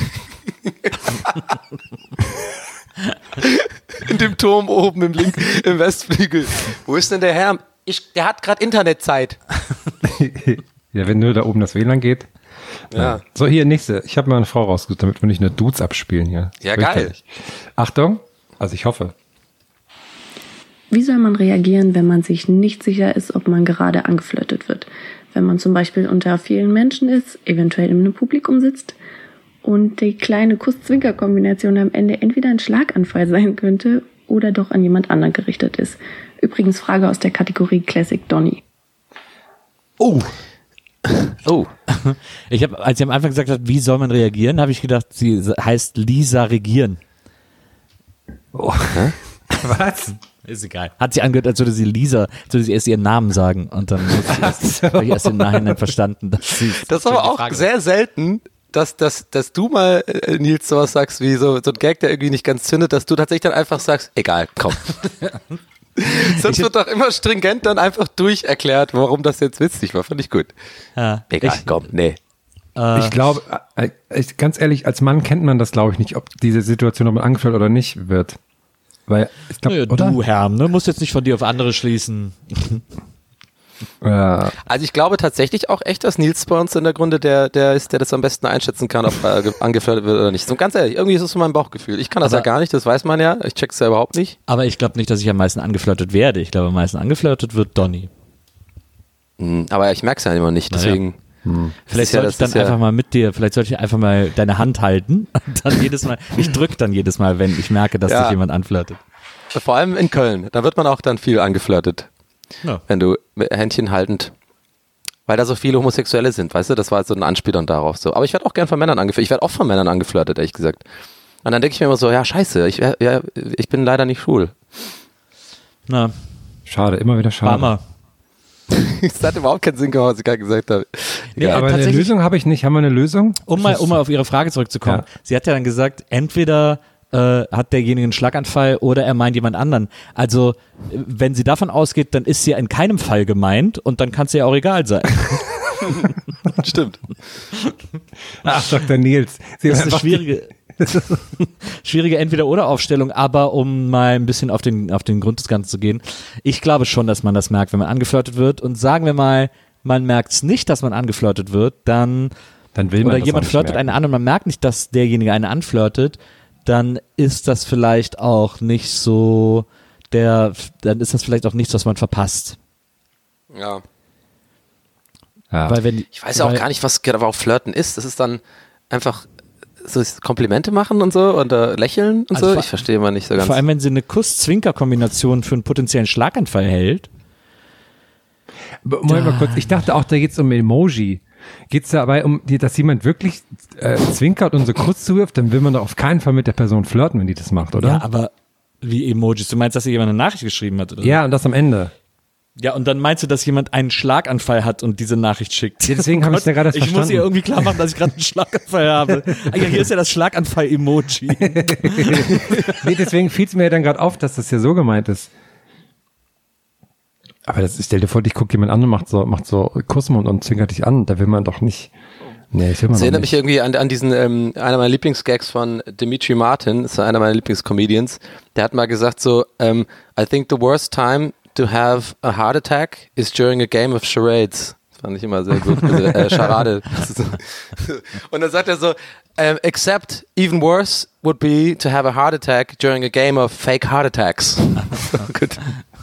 In dem Turm oben im, Link, im Westflügel. Wo ist denn der Herr? Ich, der hat gerade Internetzeit. ja, wenn nur da oben das W L A N geht. Ja. So, hier, nächste. Ich habe mal eine Frau rausgesucht, damit wir nicht nur Dudes abspielen hier. Ja, geil. Fürchterlich. Achtung, also ich hoffe. Wie soll man reagieren, wenn man sich nicht sicher ist, ob man gerade angeflirtet wird? Wenn man zum Beispiel unter vielen Menschen ist, eventuell in einem Publikum sitzt und die kleine Kuss-Zwinker-Kombination am Ende entweder ein Schlaganfall sein könnte oder doch an jemand anderen gerichtet ist. Übrigens Frage aus der Kategorie Classic Donny. Oh. Oh. Ich habe, als sie am Anfang gesagt hat, wie soll man reagieren, habe ich gedacht, sie heißt Lisa regieren. Oh. Was? Ist egal. Hat sie angehört, als würde sie Lisa, als würde sie erst ihren Namen sagen und dann muss sie erst, so. habe ich erst im Nachhinein verstanden, dass sie. Das ist aber auch sehr selten, dass, dass, dass du mal, äh, Nils, sowas sagst wie so, so ein Gag, der irgendwie nicht ganz zündet, dass du tatsächlich dann einfach sagst, egal, komm. Sonst wird doch immer stringent dann einfach durcherklärt, warum das jetzt witzig war. Fand ich gut. Ja, Egal, ich, komm, nee. Äh, Ich glaube, äh, ich, ganz ehrlich, als Mann kennt man das, glaube ich, nicht, ob diese Situation, ob man angeflirtet oder nicht wird. Weil, ich glaube, naja, oder? du, Herr, ne, musst jetzt nicht von dir auf andere schließen. Ja. Also ich glaube tatsächlich auch echt, dass Nils bei uns in der Grunde der, der ist, der das am besten einschätzen kann, ob er ge- angeflirtet wird oder nicht. So ganz ehrlich, irgendwie ist es so mein Bauchgefühl. Ich kann das Aber- ja gar nicht, das weiß man ja. Ich check's ja überhaupt nicht. Aber ich glaube nicht, dass ich am meisten angeflirtet werde. Ich glaube, am meisten angeflirtet wird Donny. Hm, aber ich merk's ja immer nicht, Naja. deswegen. Hm. Vielleicht ist ja- sollte das ich dann ist ja- einfach mal mit dir, vielleicht sollte ich einfach mal deine Hand halten und dann jedes Mal, ich drück dann jedes Mal, wenn ich merke, dass Ja. dich jemand anflirtet. Vor allem in Köln, da wird man auch dann viel angeflirtet, Ja. wenn du mit Händchen haltend, weil da so viele Homosexuelle sind, weißt du, das war so ein Anspielung darauf. So. Aber ich werde auch gern von Männern angeflirtet, ich werde auch von Männern angeflirtet, ehrlich gesagt. Und dann denke ich mir immer so, ja scheiße, ich, ja, ich bin leider nicht schwul. Na, Schade, immer wieder schade. Hammer. Das hat überhaupt keinen Sinn gemacht, was ich gerade gesagt habe. Nee, Egal. Aber eine tatsächlich- Lösung habe ich nicht. Haben wir eine Lösung? Um mal, um mal auf Ihre Frage zurückzukommen. Ja. Sie hat ja dann gesagt, entweder äh, hat derjenige einen Schlaganfall oder er meint jemand anderen. Also, äh, wenn sie davon ausgeht, dann ist sie ja in keinem Fall gemeint und dann kann es ja auch egal sein. Stimmt. Ach, Doktor Nils. Sie Das haben ist eine einfach- schwierige, schwierige Entweder-Oder-Aufstellung, aber um mal ein bisschen auf den, auf den Grund des Ganzen zu gehen. Ich glaube schon, dass man das merkt, wenn man angeflirtet wird. Und sagen wir mal, man merkt es nicht, dass man angeflirtet wird, dann Dann will man oder das jemand auch nicht flirtet merken. einen an und man merkt nicht, dass derjenige einen anflirtet, dann ist das vielleicht auch nicht so der, dann ist das vielleicht auch nichts, was man verpasst. Ja. Ja. Weil wenn, Ich weiß ja auch weil, gar nicht, was genau Flirten ist. Das ist dann einfach so Komplimente machen und so und äh, lächeln und Also so. vor- Ich verstehe immer nicht so ganz. Vor allem, wenn sie eine Kuss-Zwinker-Kombination für einen potenziellen Schlaganfall hält. Moment mal kurz, ich dachte auch, da geht es um Emoji. Geht es dabei um, die- dass jemand wirklich äh, zwinkert und so kurz zuwirft, dann will man doch auf keinen Fall mit der Person flirten, wenn die das macht, oder? Ja, aber wie Emojis? Du meinst, dass ihr jemand eine Nachricht geschrieben hat? Oder? Ja, und das am Ende. Ja, und dann meinst du, dass jemand einen Schlaganfall hat und diese Nachricht schickt? Ja, deswegen habe ich ja gerade Ich muss verstanden. ihr irgendwie klar machen, dass ich gerade einen Schlaganfall habe. Ah ja, hier ist ja das Schlaganfall-Emoji. Nee, deswegen fiel es mir ja dann gerade auf, dass das ja so gemeint ist. Aber das, stell dir vor, dich guckt jemand an und macht so, macht so Kussmund und zwinkert dich an. Da will man doch nicht Nee, ich will mal Das noch erinnert nicht. mich irgendwie an, an diesen, ähm, einer meiner Lieblingsgags von Dimitri Martin, das ist einer meiner Lieblingscomedians, der hat mal gesagt so, ähm, I think the worst time to have a heart attack is during a game of charades. Das fand ich immer sehr gut. Also, äh, Charade. Und dann sagt er so, um, except even worse would be to have a heart attack during a game of fake heart attacks. Gut.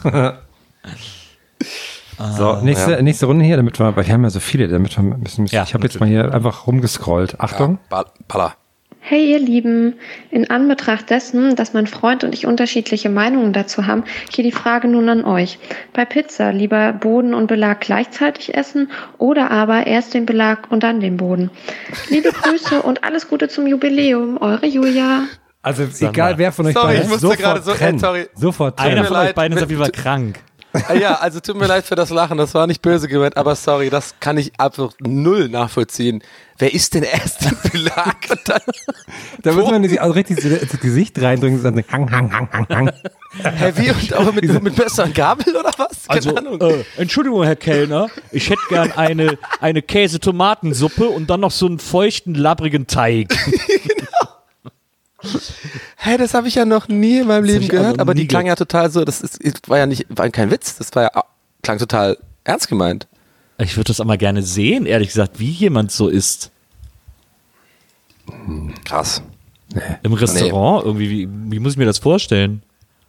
So, nächste, ja. nächste Runde hier, damit wir, weil wir haben ja so viele, damit wir ein bisschen, Ja, ich habe jetzt mal hier einfach rumgescrollt. Achtung. Ja, Baller. Hey ihr Lieben, in Anbetracht dessen, dass mein Freund und ich unterschiedliche Meinungen dazu haben, hier die Frage nun an euch. Bei Pizza lieber Boden und Belag gleichzeitig essen oder aber erst den Belag und dann den Boden? Liebe Grüße und alles Gute zum Jubiläum, eure Julia. Also egal wer von euch Sorry, beiden ich musste sofort gerade so- trennen. äh, sorry. Sofort trennen. Einer mir von euch leid, beiden ist wenn- auf jeden Fall krank. Ja, also tut mir leid für das Lachen, das war nicht böse gemeint, aber sorry, das kann ich einfach null nachvollziehen. Wer ist denn erst im Belag und dann... Da muss man sich auch richtig so ins Gesicht reindrücken und sagen, hang, hang, hang, hang, hang. Hä, wie? Und auch mit, mit Messer und Gabel oder was? Keine Also, Ahnung. äh, Entschuldigung, Herr Kellner, ich hätte gern eine, eine Käse-Tomatensuppe und dann noch so einen feuchten, labbrigen Teig. Hä, das habe ich ja noch nie in meinem Das hab Leben ich gehört, also aber nie die klang ja total so, das ist, war ja nicht, war kein Witz, das war ja, klang total ernst gemeint. Ich würde das auch mal gerne sehen, ehrlich gesagt, wie jemand so isst. Krass. Im Restaurant irgendwie, wie, wie muss ich mir das vorstellen?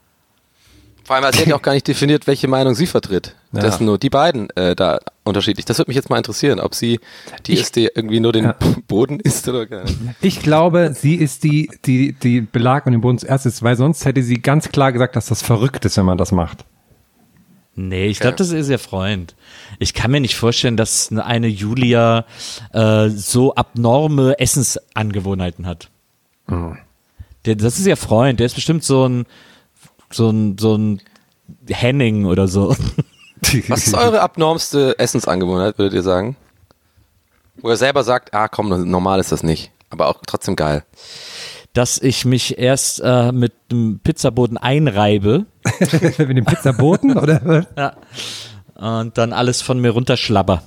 Vor allem, als hätte ich auch gar nicht definiert, welche Meinung sie vertritt. Ja. Das sind nur die beiden äh, da unterschiedlich. Das würde mich jetzt mal interessieren, ob sie die Ich- ist, die irgendwie nur den Ja. Boden isst oder gar nicht. Ich glaube, sie ist die, die, die Belag und den Boden zuerst ist, weil sonst hätte sie ganz klar gesagt, dass das verrückt ist, wenn man das macht. Nee, ich glaube, das ist ihr Freund. Ich kann mir nicht vorstellen, dass eine Julia äh, so abnorme Essensangewohnheiten hat. Der, das ist ihr Freund, der ist bestimmt so ein so ein, so ein Henning oder so. Was ist eure abnormste Essensangewohnheit, würdet ihr sagen? Wo er selber sagt, ah komm, normal ist das nicht, aber auch trotzdem geil. Dass ich mich erst äh, mit dem Pizzaboden einreibe. Mit dem Pizzaboten, oder? Ja. Und dann alles von mir runterschlabber.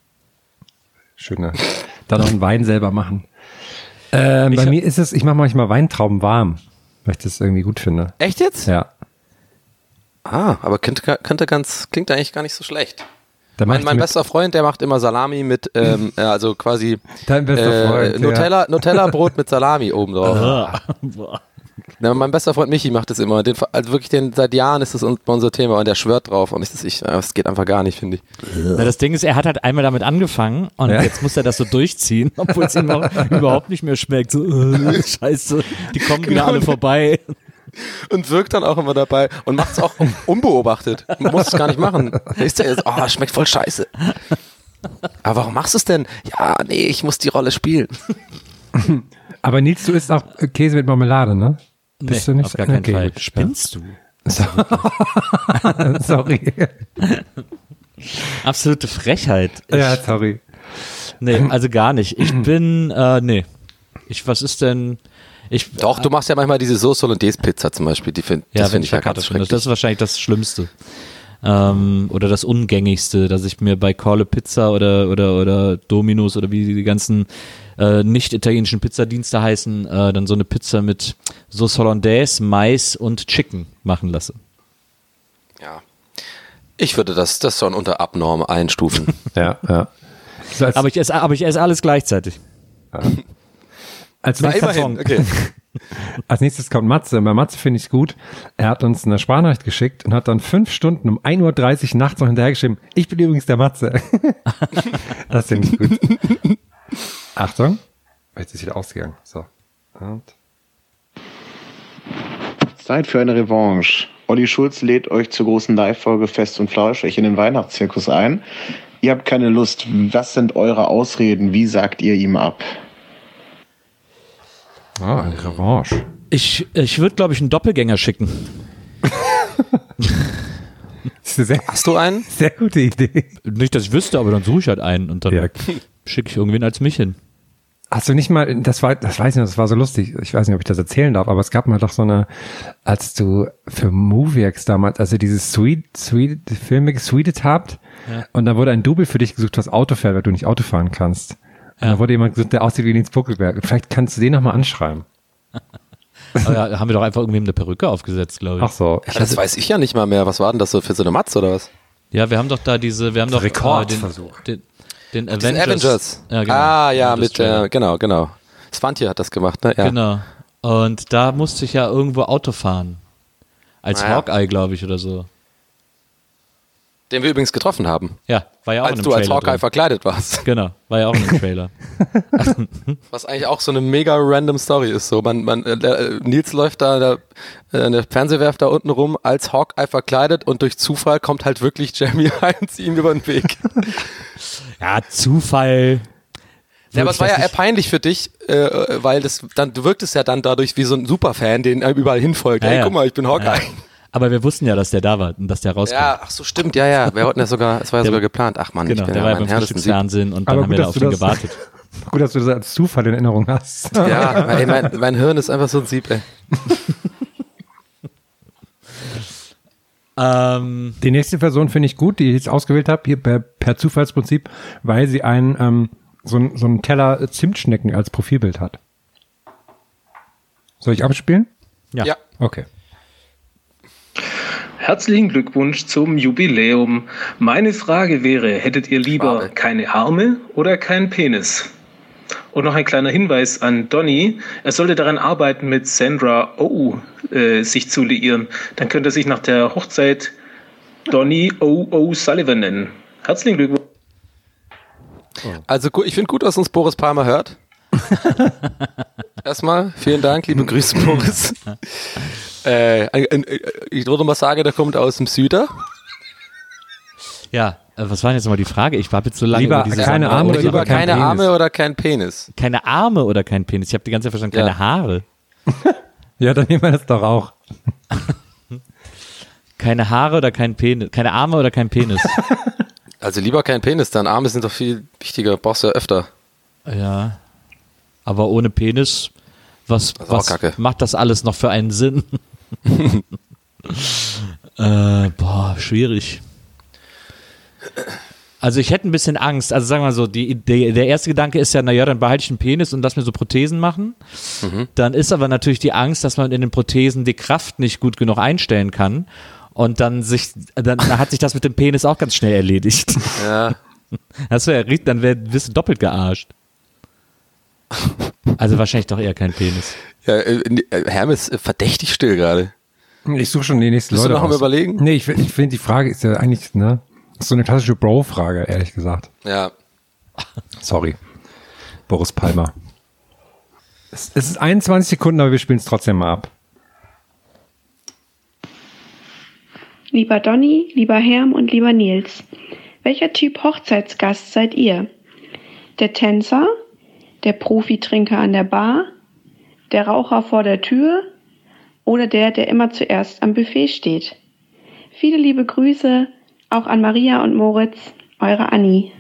Schöner. Dann noch einen Wein selber machen. Ähm, bei hab- mir ist es, ich mache manchmal Weintrauben warm, weil ich das irgendwie gut finde. Echt jetzt? Ja. Ah, aber könnte, könnte ganz, klingt eigentlich gar nicht so schlecht. Da mach Mein, ich mein mit- bester Freund, der macht immer Salami mit, ähm, ja, also quasi Dein bester äh, Freund, ja. Nutella, Nutella-Brot mit Salami oben drauf. Boah. Ja, mein bester Freund Michi macht das immer. Den, also wirklich, den, seit Jahren ist das un- unser Thema und der schwört drauf. Und ich, das, ich, das geht einfach gar nicht, finde ich. Na, das Ding ist, er hat halt einmal damit angefangen und Ja. jetzt muss er das so durchziehen, obwohl es ihm noch überhaupt nicht mehr schmeckt. So, äh, scheiße, die kommen wieder alle vorbei. Und wirkt dann auch immer dabei und macht es auch un- unbeobachtet. Man muss es gar nicht machen. Da ist der jetzt, oh, schmeckt voll scheiße. Aber warum machst du es denn? Ja, nee, ich muss die Rolle spielen. Aber Nils, du isst auch Käse mit Marmelade, ne? Bist du nicht auf gar keinen okay, Fall. gut. Spinnst du? So. Sorry. Absolute Frechheit. Ich, Ja, sorry. Nee, also gar nicht. Ich bin, äh, nee. Ich, was ist denn, ich, Doch, du machst ja manchmal diese Sauce Hollandaise Pizza zum Beispiel. Die find, ja, das wenn finde ich ich ja verkatert ganz finde. schrecklich. Das ist wahrscheinlich das Schlimmste. Ähm, oder das Ungängigste, dass ich mir bei Corle Pizza oder, oder, oder Domino's oder wie die ganzen äh, nicht-italienischen Pizzadienste heißen, äh, dann so eine Pizza mit Sauce Hollandaise, Mais und Chicken machen lasse. Ja. Ich würde das, das schon unter Abnorm einstufen. Ja, ja. So als, Aber ich esse, aber ich esse alles gleichzeitig. als, Na, nächstes, immerhin, okay. als nächstes kommt Matze. Bei Matze finde ich es gut. Er hat uns eine Sprachnachricht geschickt und hat dann fünf Stunden um ein Uhr dreißig nachts noch hinterhergeschrieben, ich bin übrigens der Matze. Das finde ich gut. Achtung. Jetzt ist wieder ausgegangen. So. Und Zeit für eine Revanche. Olli Schulz lädt euch zur großen Live-Folge Fest und Flauschig in den Weihnachtszirkus ein. Ihr habt keine Lust. Was sind eure Ausreden? Wie sagt ihr ihm ab? oh, eine Revanche. Ich, ich würde, glaube ich, einen Doppelgänger schicken. Das ist eine sehr, Hast du einen? sehr gute Idee. Nicht, dass ich wüsste, aber dann suche ich halt einen und dann Ja. schicke ich irgendwen als mich hin. Hast du nicht mal, das war, das weiß ich nicht, das war so lustig, ich weiß nicht, ob ich das erzählen darf, aber es gab mal doch so eine, als du für Moviex damals, also dieses Sweet, Sweet, Filme gesweetet habt, Ja. und da wurde ein Double für dich gesucht, was Auto fährt, weil du nicht Auto fahren kannst. Und da wurde jemand gesagt, der aussieht wie Nils Buckelberg. Vielleicht kannst du den nochmal anschreiben. Aber ja, haben wir doch einfach irgendwie eine Perücke aufgesetzt, glaube ich. Ach so. Ja, das weiß ich ja nicht mal mehr. Was war denn das so für so eine Matz oder was? Ja, wir haben doch da diese, wir haben doch Rekordversuch. äh, den, den, den Diesen Avengers. Avengers. Ja, genau. Ah, ja, Avengers mit, Trailer. äh, genau, genau. Svanti hat das gemacht, ne? Ja. Genau. Und da musste ich ja irgendwo Auto fahren. Als Ah, ja. Hawkeye, glaube ich, oder so. Den wir übrigens getroffen haben. Ja, war ja auch Als in einem du als Trailer Hawkeye drin. verkleidet warst. Genau, war ja auch in einem Trailer. Was eigentlich auch so eine mega random Story ist. So, man, man, äh, der, Nils läuft da, der, äh, der Fernseher da unten rum als Hawkeye verkleidet und durch Zufall kommt halt wirklich Jeremy Irons ihm über den Weg. Ja, Zufall. Ja, aber es war ja eher peinlich für dich, äh, weil das dann, du wirktest ja dann dadurch wie so ein Superfan, den einem überall hinfolgt. Ja, Ey, ja. guck mal, ich bin Hawkeye. Ja. Aber wir wussten ja, dass der da war und dass der rauskommt. Ja, ach so, stimmt, ja, ja. Wir hatten ja sogar, es war ja Der- sogar geplant. Ach man, Genau, ich bin der ja war ja mein beim Herr, das ist ein Sieg. Frühstücksfernsehen und dann Aber haben gut, wir da dass auf du ihn das- gewartet. Gut, dass du das als Zufall in Erinnerung hast. Ja, ey, mein, mein Hirn ist einfach so ein Sieb, ey. Ähm, Die nächste Person finde ich gut, die ich jetzt ausgewählt habe, hier per, per Zufallsprinzip, weil sie einen, ähm, so, ein- so einen Teller Zimtschnecken als Profilbild hat. Soll ich abspielen? Ja. Ja. Okay. Herzlichen Glückwunsch zum Jubiläum. Meine Frage wäre, hättet ihr lieber Schwabe. keine Arme oder keinen Penis? Und noch ein kleiner Hinweis an Donny. Er sollte daran arbeiten, mit Sandra Oh äh, sich zu liieren. Dann könnte er sich nach der Hochzeit Donny O. O'Sullivan nennen. Herzlichen Glückwunsch. Also gu- ich finde gut, dass uns Boris Palmer hört. Erstmal, vielen Dank, liebe Grüße, Boris. äh, äh, äh, ich würde mal sagen, der kommt aus dem Süden. Ja, äh, was war denn jetzt nochmal die Frage? Ich war jetzt so lange Lieber über diese keine Sandra Arme Oh oder Sache. lieber kein keine Penis. Arme oder kein Penis. Keine Arme oder kein Penis? Ich habe die ganze Zeit verstanden, keine Ja. Haare. Ja, dann nehmen wir das doch auch. Keine Haare oder kein Penis? Keine Arme oder kein Penis? Also lieber kein Penis, dann Arme sind doch viel wichtiger, brauchst du ja öfter. Ja. Aber ohne Penis, was, Das ist auch was Kacke. macht das alles noch für einen Sinn? äh, boah, schwierig. Also ich hätte ein bisschen Angst. Also sagen wir mal so, die, die, der erste Gedanke ist ja, naja, dann behalte ich einen Penis und lass mir so Prothesen machen. Mhm. Dann ist aber natürlich die Angst, dass man in den Prothesen die Kraft nicht gut genug einstellen kann. Und dann sich, dann hat sich das mit dem Penis auch ganz schnell erledigt. Ja. Das wär, dann wär, wirst du doppelt gearscht. Also wahrscheinlich doch eher kein Penis. ja äh, äh, Hermes ist verdächtig still gerade. Ich suche schon die nächsten Bist du Leute noch am aus. Überlegen? Nee, ich, find- ich finde, die Frage ist ja eigentlich, ne, ist so eine klassische Bro-Frage, ehrlich gesagt. Ja. Sorry. Boris Palmer. Es, es ist einundzwanzig Sekunden, aber wir spielen es trotzdem mal ab. Lieber Donny, lieber Herm und lieber Nils, welcher Typ Hochzeitsgast seid ihr? Der Tänzer, der Profitrinker an der Bar, der Raucher vor der Tür oder der, der immer zuerst am Buffet steht? Viele liebe Grüße auch an Maria und Moritz, eure Anni.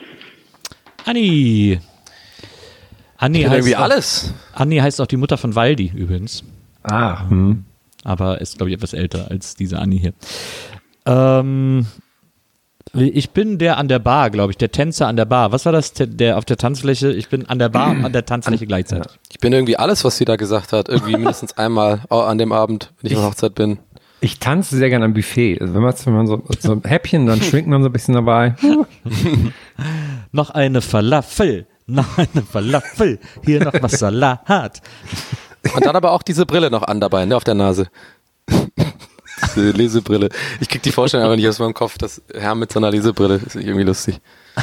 Anni. Anni Ich bin heißt irgendwie auch, alles. Anni heißt auch die Mutter von Waldi übrigens. Ah, hm. Aber ist, glaube ich, etwas älter als diese Anni hier. Ähm, ich bin der an der Bar, glaube ich, der Tänzer an der Bar. Was war das, der auf der Tanzfläche? Ich bin an der Bar, an der Tanzfläche gleichzeitig. Ich bin irgendwie alles, was sie da gesagt hat. Irgendwie mindestens einmal au- an dem Abend, wenn ich auf Hochzeit bin. Ich tanze sehr gerne am Buffet. Also wenn man, wenn man so, so ein Häppchen, dann schwingt man so ein bisschen dabei. Noch eine Falafel, noch eine Falafel, hier noch was Salat. Und dann aber auch diese Brille noch an dabei, ne, auf der Nase. Diese Lesebrille. Ich krieg die Vorstellung aber nicht aus meinem Kopf, dass Herr mit so einer Lesebrille ist irgendwie lustig.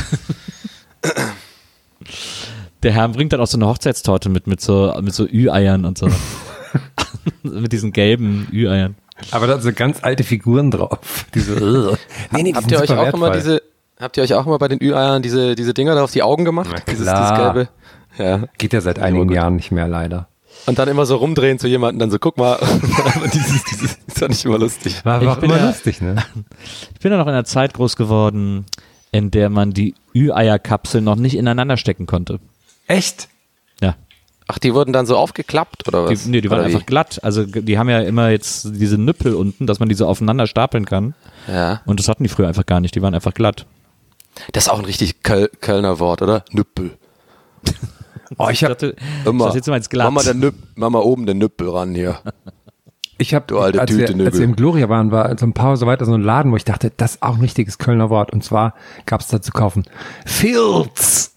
Der Herr bringt dann auch so eine Hochzeitstorte mit, mit so, mit so Ü-Eiern und so. Mit diesen gelben Ü-Eiern. Aber da sind so ganz alte Figuren drauf. Diese, uh. nee, nee, die Habt sind ihr euch super auch immer wertvoll. diese, habt ihr euch auch immer bei den Ü-Eiern diese, diese Dinger da auf die Augen gemacht? Na Dieses, klar. dieses gelbe. Ja. Geht ja seit einigen Jahren nicht mehr, leider. Und dann immer so rumdrehen zu jemandem, dann so, guck mal. Aber dieses, dieses ist doch nicht immer lustig. War, war auch bin immer ja- lustig, ne? Ich bin ja noch in einer Zeit groß geworden, in der man die Ü-Eier-Kapseln noch nicht ineinander stecken konnte. Echt? Ja. Ach, die wurden dann so aufgeklappt, oder was? Die, nee, die waren Oder wie? einfach glatt. Also die haben ja immer jetzt diese Nüppel unten, dass man die so aufeinander stapeln kann. Ja. Und das hatten die früher einfach gar nicht. Die waren einfach glatt. Das ist auch ein richtig Köl Kölner Wort, oder? Nüppel. Oh, ich hab, immer, das jetzt mal ins Glas. mach mal, den Nüpp, mach mal oben den Nüppel ran hier. Ich habe, Du alte als, Tüte, wir, als wir Nüppel. im Gloria waren, war so ein paar so weiter so ein Laden, wo ich dachte, das ist auch ein richtiges Kölner Wort. Und zwar gab es da zu kaufen Filz.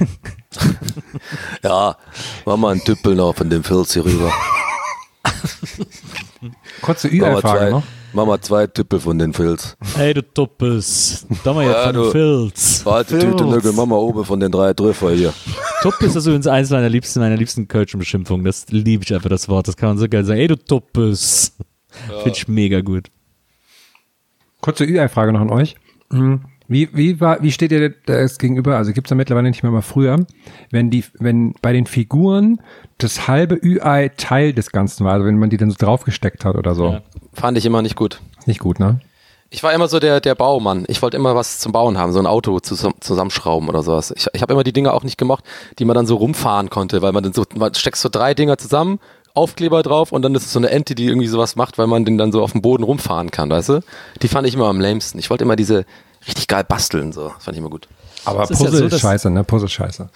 Ja, mach mal einen Tüppel noch von dem Filz hier rüber. Kurze Mach mal Ü-Ei-Frage zwei- noch. Mach mal zwei Tüppel von den Filz. Hey, du Tuppes. Da mal jetzt Ja, von du. Filz. Alte Tüte, Nügel, mach mal oben von den drei Trüffer hier. Tuppes ist übrigens eins meiner liebsten, meiner liebsten kölschen Beschimpfungen. Das liebe ich einfach, das Wort. Das kann man so geil sagen. Ey, du Tuppes. Ja. Finde ich mega gut. Kurze Ü-Ei-Frage noch an euch. Hm, Wie, wie, war, wie steht ihr das gegenüber? Also gibt es da mittlerweile nicht mehr mal früher, wenn die, wenn bei den Figuren das halbe Ü-Ei Teil des Ganzen war, also wenn man die dann so draufgesteckt hat oder so. Ja. Fand ich immer nicht gut. Nicht gut, ne? Ich war immer so der, der Baumann. Ich wollte immer was zum Bauen haben, so ein Auto zusammen, zusammenschrauben oder sowas. Ich, ich habe immer die Dinger auch nicht gemocht, die man dann so rumfahren konnte, weil man dann so, man steckst so drei Dinger zusammen, Aufkleber drauf und dann ist es so eine Ente, die irgendwie sowas macht, weil man den dann so auf dem Boden rumfahren kann, weißt du? Die fand ich immer am lamesten. Ich wollte immer diese richtig geil basteln, so. Fand ich immer gut. Aber Es ist Puzzle ja so, ist dass- scheiße, ne? Puzzle ist scheiße.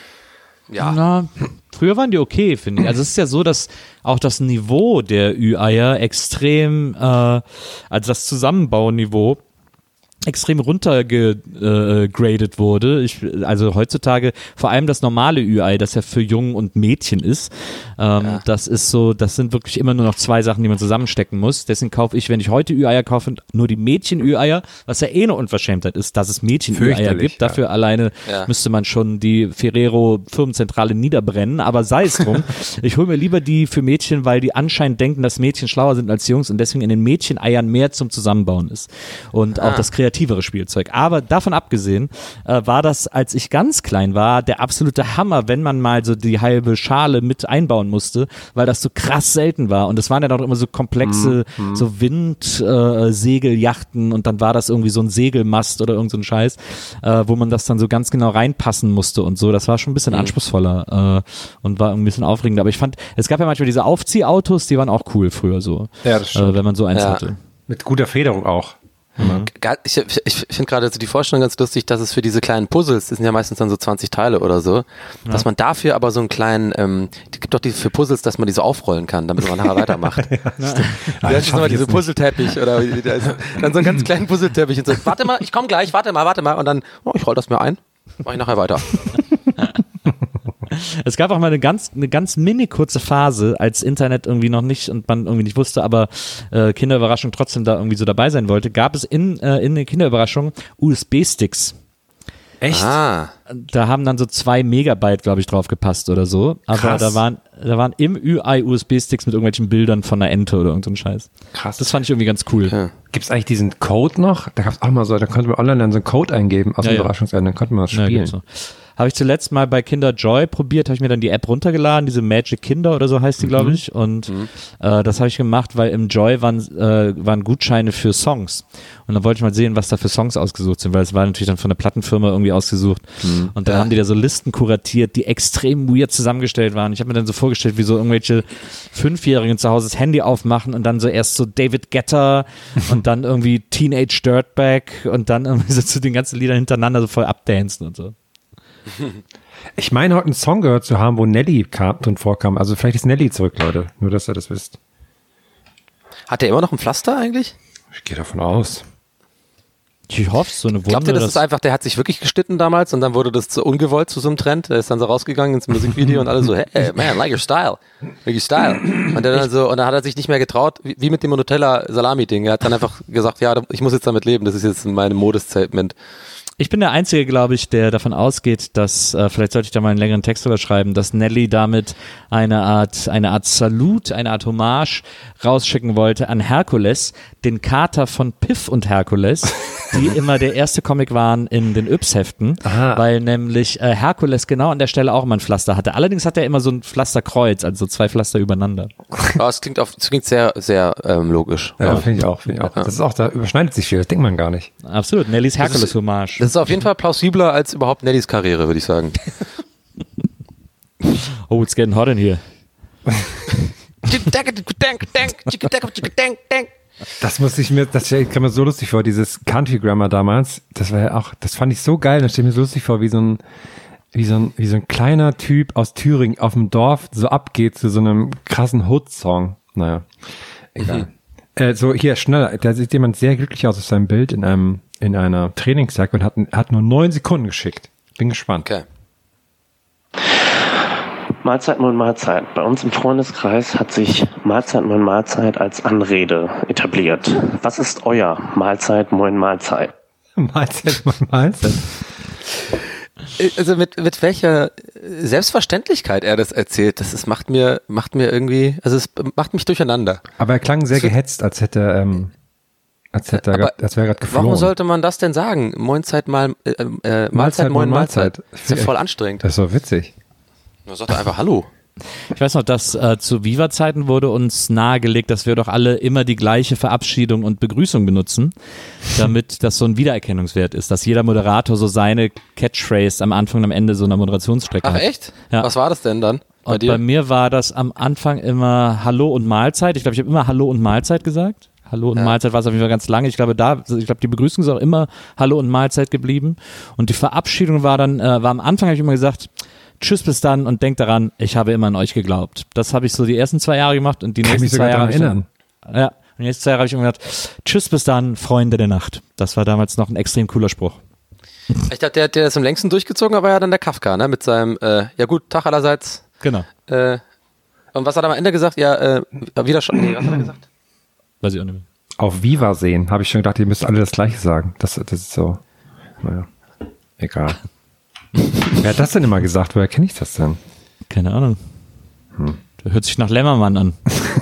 Ja. Na, früher waren die okay, finde ich. Also es ist ja so, dass auch das Niveau der Ü-Eier extrem, äh, also das Zusammenbauniveau extrem runtergegradet wurde. Ich, also heutzutage vor allem das normale Ü-Ei, das ja für Jungen und Mädchen ist, ähm, Ja. das ist so, das sind wirklich immer nur noch zwei Sachen, die man zusammenstecken muss. Deswegen kaufe ich, wenn ich heute Ü-Eier kaufe, nur die Mädchen-Ü-Eier, was ja eh eine Unverschämtheit ist, dass es Mädchen-Ü-Eier Fürchterlich, gibt. Dafür ja. alleine Ja. müsste man schon die Ferrero-Firmenzentrale niederbrennen, aber sei es drum. Ich hole mir lieber die für Mädchen, weil die anscheinend denken, dass Mädchen schlauer sind als Jungs und deswegen in den Mädchen-Eiern mehr zum Zusammenbauen ist. Und auch Ah. das kreativere Spielzeug. Aber davon abgesehen äh, war das, als ich ganz klein war, der absolute Hammer, wenn man mal so die halbe Schale mit einbauen musste, weil das so krass selten war. Und es waren ja doch immer so komplexe, Mhm. so Windsegeljachten und dann war das irgendwie so ein Segelmast oder irgend so ein Scheiß, äh, wo man das dann so ganz genau reinpassen musste und so. Das war schon ein bisschen Mhm. anspruchsruhsvoller äh, und war ein bisschen aufregender. Aber ich fand, es gab ja manchmal diese Aufziehautos, die waren auch cool früher so. Ja, das stimmt. Äh, wenn man so eins Ja. hatte. Mit guter Federung auch. Ge- Ich, ich, ich finde gerade so die Vorstellung ganz lustig, dass es für diese kleinen Puzzles, das sind ja meistens dann so zwanzig Teile oder so, dass man dafür aber so einen kleinen, ähm, die gibt doch die für Puzzles, dass man die so aufrollen kann, damit man nachher weitermacht. Ja, Ja, das das ist schaff immer ich diese jetzt nicht. Puzzleteppich oder wie- da ist dann so einen ganz kleinen Puzzleteppich und so, warte mal, ich komme gleich, warte mal, warte mal und dann, oh, ich roll das mir ein, mach ich nachher weiter. Es gab auch mal eine ganz, eine ganz mini kurze Phase, als Internet irgendwie noch nicht und man irgendwie nicht wusste, aber äh, Kinderüberraschung trotzdem da irgendwie so dabei sein wollte, gab es in, äh, in den Kinderüberraschungen U S B-Sticks. Echt? Ah, Da haben dann so zwei Megabyte, glaube ich, drauf gepasst oder so. Aber Krass. da waren, da waren im Ü-Ei U S B-Sticks mit irgendwelchen Bildern von einer Ente oder irgend so ein Scheiß. Krass. Das fand ich irgendwie ganz cool. ja. Gibt es eigentlich diesen Code noch? Da gab es auch mal so, da konnte man online dann so einen Code eingeben aus Ja, dem ja. Überraschungsende, dann konnte man das Ja, spielen. gibt's noch. Habe ich zuletzt mal bei Kinder Joy probiert, habe ich mir dann die App runtergeladen, diese Magic Kinder oder so heißt die, glaube ich. Und äh, das habe ich gemacht, weil im Joy waren, äh, waren Gutscheine für Songs. Und dann wollte ich mal sehen, was da für Songs ausgesucht sind, weil es war natürlich dann von der Plattenfirma irgendwie ausgesucht. Und dann Ja. haben die da so Listen kuratiert, die extrem weird zusammengestellt waren. Ich habe mir dann so vorgestellt, wie so irgendwelche Fünfjährigen zu Hause das Handy aufmachen und dann so erst so David Guetta und dann irgendwie Teenage Dirtbag und dann irgendwie so zu den ganzen Liedern hintereinander so voll abdancen und so. Ich meine, heute einen Song gehört zu haben, wo Nelly kam, drin vorkam. Also vielleicht ist Nelly zurück, Leute. Nur, dass ihr das wisst. Hat der immer noch ein Pflaster eigentlich? Ich gehe davon aus. Ich hoffe, so eine Wunde. Glaubt ihr, das dass- ist einfach, der hat sich wirklich geschnitten damals und dann wurde das zu ungewollt zu so einem Trend, der ist dann so rausgegangen ins Musikvideo und alle so, hey man, like your style, like your style. Und der dann so, und dann hat er sich nicht mehr getraut, wie, wie mit dem Nutella-Salami-Ding. Er hat dann einfach gesagt, ja, ich muss jetzt damit leben, das ist jetzt mein Modestatement. Ich bin der Einzige, glaube ich, der davon ausgeht, dass, äh, vielleicht sollte ich da mal einen längeren Text drüber schreiben, dass Nelly damit eine Art, eine Art Salut, eine Art Hommage rausschicken wollte an Herkules, den Kater von Piff und Herkules, die immer der erste Comic waren in den Yps-Heften, weil nämlich äh, Herkules genau an der Stelle auch immer ein Pflaster hatte. Allerdings hat er immer so ein Pflasterkreuz, also so zwei Pflaster übereinander. Aber es klingt, auf, es klingt sehr, sehr ähm, logisch. Ja, finde ich auch, finde ich auch. Das ist auch, da überschneidet sich viel, das denkt man gar nicht. Absolut, Nellys Herkules-Hommage. Das ist auf jeden Fall plausibler als überhaupt Nellys Karriere, würde ich sagen. Oh, it's getting hot in here. Das muss ich mir, das kam mir so lustig vor, dieses Country Grammar damals, das war ja auch, das fand ich so geil, das steht mir so lustig vor, wie so ein, wie so ein, wie so ein kleiner Typ aus Thüringen auf dem Dorf so abgeht zu so einem krassen Hood-Song. Naja, egal. Mhm. Äh, so, hier, schneller. Da sieht jemand sehr glücklich aus auf seinem Bild in einem, in einer Trainingsjacke und hat, hat nur neun Sekunden geschickt. Bin gespannt. Okay. Mahlzeit, Moin, Mahlzeit. Bei uns im Freundeskreis hat sich Mahlzeit, Moin, Mahlzeit als Anrede etabliert. Was ist euer Mahlzeit, Moin, Mahlzeit? Mahlzeit, Moin, Mahlzeit. Also mit, mit welcher Selbstverständlichkeit er das erzählt, das ist, macht mir, macht mir irgendwie, also es macht mich durcheinander. Aber er klang sehr gehetzt, als hätte er, ähm, als hätte er, grad, als wäre er gerade geflohen. Warum sollte man das denn sagen? Moinzeit mal, äh, äh, Mahlzeit, Mahlzeit, Moin, Mahlzeit. Mahlzeit. Das ist ja voll anstrengend. Das ist so witzig. Man sagt doch einfach Hallo. Ich weiß noch, dass äh, zu Viva-Zeiten wurde uns nahegelegt, dass wir doch alle immer die gleiche Verabschiedung und Begrüßung benutzen, damit das so ein Wiedererkennungswert ist, dass jeder Moderator so seine Catchphrase am Anfang und am Ende so einer Moderationsstrecke Ach, hat. Ach echt? Ja. Was war das denn dann bei und dir? Bei mir war das am Anfang immer Hallo und Mahlzeit. Ich glaube, ich habe immer Hallo und Mahlzeit gesagt. Hallo und ja. Mahlzeit war es auf jeden Fall ganz lange. Ich glaube, da, ich glaube, die Begrüßung ist auch immer Hallo und Mahlzeit geblieben. Und die Verabschiedung war dann, äh, war am Anfang, habe ich immer gesagt, Tschüss, bis dann und denkt daran, ich habe immer an euch geglaubt. Das habe ich so die ersten zwei Jahre gemacht und die Kann nächsten mich sogar zwei Jahre. daran erinnern. Dann, ja, und die nächsten zwei Jahre habe ich immer gesagt, Tschüss, bis dann, Freunde der Nacht. Das war damals noch ein extrem cooler Spruch. Ich glaube, der, der das am längsten durchgezogen hat, war ja dann der Kafka, ne? Mit seinem, äh, ja gut, Tag allerseits. Genau. Äh, und was hat er am Ende gesagt? Ja, äh, wieder schon. Nee, was hat er gesagt? Weiß ich auch nicht mehr. Auf Viva sehen, habe ich schon gedacht, ihr müsst alle das Gleiche sagen. Das, das ist so, naja, egal. Wer hat das denn immer gesagt? Woher kenne ich das denn? Keine Ahnung. Hm. Der hört sich nach Lämmermann an.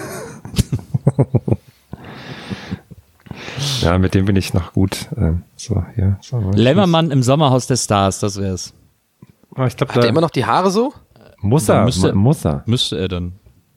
Ja, mit dem bin ich noch gut. Ähm, so, hier. So, Lämmermann im Sommerhaus der Stars, das wär's. Oh, ich glaub, hat er immer noch die Haare so? Muss er, müsste, muss er. Müsste er dann.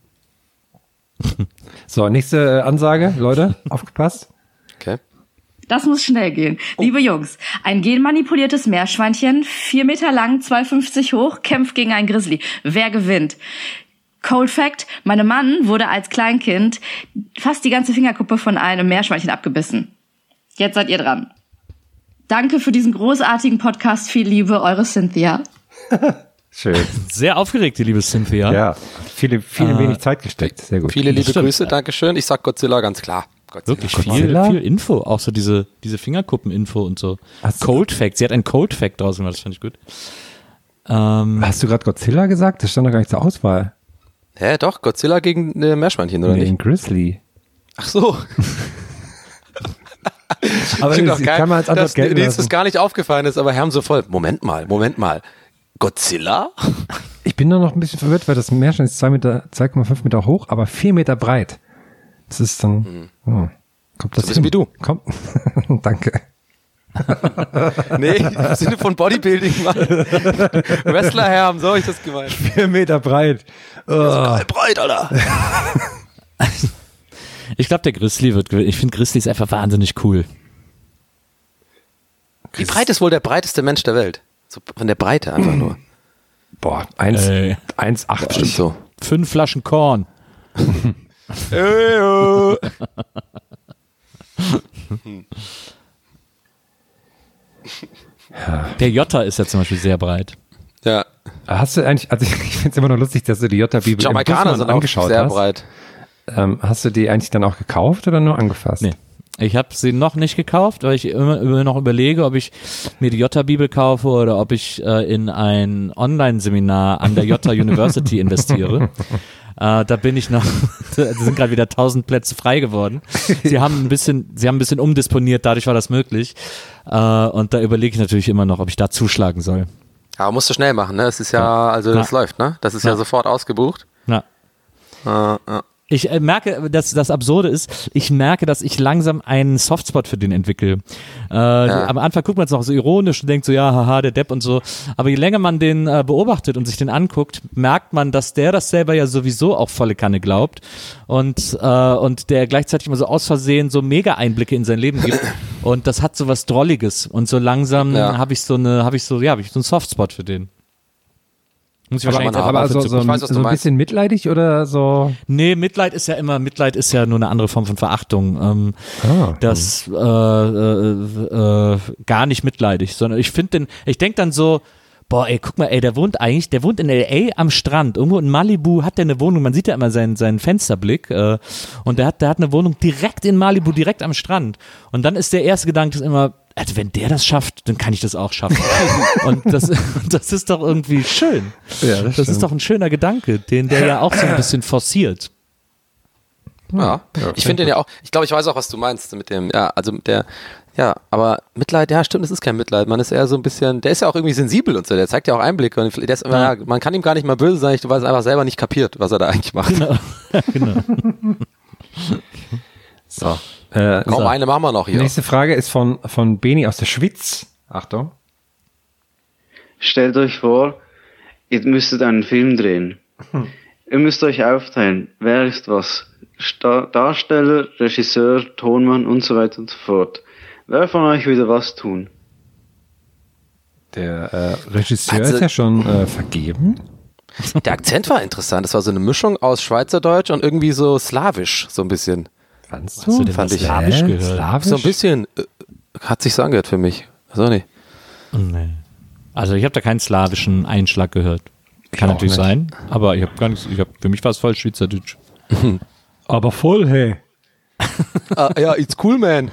So, nächste Ansage, Leute, aufgepasst. Okay. Das muss schnell gehen. Oh. Liebe Jungs, ein genmanipuliertes Meerschweinchen, vier Meter lang, zwei Meter fünfzig hoch, kämpft gegen einen Grizzly. Wer gewinnt? Cold Fact, mein Mann wurde als Kleinkind fast die ganze Fingerkuppe von einem Meerschweinchen abgebissen. Jetzt seid ihr dran. Danke für diesen großartigen Podcast. Viel Liebe, eure Cynthia. Schön. Sehr aufgeregt, die liebe Cynthia. Ja, viele, viele äh, wenig Zeit gesteckt. Sehr gut. Viele liebe Grüße, Dankeschön. Ich sag Godzilla ganz klar. Godzilla. Wirklich viel, viel Info, auch so diese, diese Fingerkuppen-Info und so. Hast Cold Fact, sie hat einen Cold Fact draus gemacht, das fand ich gut. Ähm, Hast du gerade Godzilla gesagt? Das stand doch gar nicht zur Auswahl. Hä, doch, Godzilla gegen äh, Meerschweinchen, oder nee, nicht? Gegen Grizzly. Ach so. Aber das geil, kann man als Antwort dass gelten dir lassen. das gar nicht aufgefallen ist, aber Herm so voll, Moment mal, Moment mal. Godzilla? Ich bin nur noch ein bisschen verwirrt, weil das Meerschwein ist zwei Komma fünf Meter hoch, aber vier Meter breit. Das ist dann, oh, kommt das so ein bisschen wie du. Komm, danke. Nee, im Sinne von Bodybuilding, Mann. Wrestler Herm, so habe ich das gemeint. Vier Meter breit. Oh. Das ist geil breit, Alter. Ich glaube, der Grizzly wird gewinnen. Ich finde Grizzly ist einfach wahnsinnig cool. Wie breit ist wohl der breiteste Mensch der Welt? So von der Breite einfach nur. Boah, eins Komma acht bestimmt so. Fünf Flaschen Korn. Der Jota ist ja zum Beispiel sehr breit. Ja. Hast du eigentlich, also ich finde es immer noch lustig, dass du die Jota-Bibel Jamaikaner sind angeschaut sehr hast. breit. Ähm, hast du die eigentlich dann auch gekauft oder nur angefasst? Nee. Ich habe sie noch nicht gekauft, weil ich immer, immer noch überlege, ob ich mir die Jota-Bibel kaufe oder ob ich äh, in ein Online-Seminar an der Jota University investiere. Äh, da bin ich noch, da sind gerade wieder tausend Plätze frei geworden. Sie haben ein bisschen, sie haben ein bisschen umdisponiert, dadurch war das möglich. Äh, und da überlege ich natürlich immer noch, ob ich da zuschlagen soll. Aber musst du schnell machen, ne? Es ist ja, also das ja. läuft, ne? Das ist ja, ja sofort ausgebucht. Ja. Äh, ja. Ich äh, merke, dass das Absurde ist, ich merke, dass ich langsam einen Softspot für den entwickle. Äh, ja. Am Anfang guckt man es noch so ironisch und denkt so, ja, haha, der Depp und so. Aber je länger man den äh, beobachtet und sich den anguckt, merkt man, dass der das selber ja sowieso auch volle Kanne glaubt und, äh, und der gleichzeitig immer so aus Versehen so Mega-Einblicke in sein Leben gibt. Und das hat so was Drolliges. Und so langsam ja. habe ich so eine, habe ich so, ja, habe ich so einen Softspot für den. Muss ich aber wahrscheinlich aber also so, ich weiß, was so du ein meinst. bisschen mitleidig oder so? Nee, Mitleid ist ja immer, Mitleid ist ja nur eine andere Form von Verachtung. Ähm, ah, das äh, äh, äh, gar nicht mitleidig, sondern ich finde den, ich denke dann so, boah, ey, guck mal, ey, der wohnt eigentlich, der wohnt in L A am Strand. Irgendwo in Malibu hat der eine Wohnung. Man sieht ja immer seinen, seinen Fensterblick. Äh, und der hat, der hat eine Wohnung direkt in Malibu, direkt am Strand. Und dann ist der erste Gedanke ist immer, also wenn der das schafft, dann kann ich das auch schaffen. Und das, das ist doch irgendwie schön. Ja, das das stimmt. ist doch ein schöner Gedanke, den der ja auch so ein bisschen forciert. Ja, ich finde den ja auch, ich glaube, ich weiß auch, was du meinst mit dem, ja, also mit der, ja, aber Mitleid, ja, stimmt, das ist kein Mitleid, man ist eher so ein bisschen, der ist ja auch irgendwie sensibel und so, der zeigt ja auch Einblicke und der ist, ja. Ja, man kann ihm gar nicht mal böse sein, du weißt einfach selber nicht kapiert, was er da eigentlich macht. Genau, genau. So. Äh, Komm, so. eine machen wir noch hier. Nächste Frage ist von, von Beni aus der Schweiz. Achtung. Stellt euch vor, ihr müsstet einen Film drehen. Hm. Ihr müsst euch aufteilen. Wer ist was? Sta- Darsteller, Regisseur, Tonmann und so weiter und so fort. Wer von euch würde was tun? Der äh, Regisseur Also- ist ja schon äh, vergeben. Der Akzent war interessant, das war so eine Mischung aus Schweizerdeutsch und irgendwie so slawisch, so ein bisschen. Fandst Hast du denn Fand was ich. Slawisch Hä? gehört? Slawisch? So ein bisschen, äh, hat sich so angehört für mich. So nicht. Nee. Also ich habe da keinen slawischen Einschlag gehört. Kann auch natürlich nicht. sein, aber ich habe gar nichts, ich hab, für mich war es voll Schweizerdeutsch. Aber voll, hey. Ah, ja, it's cool, man.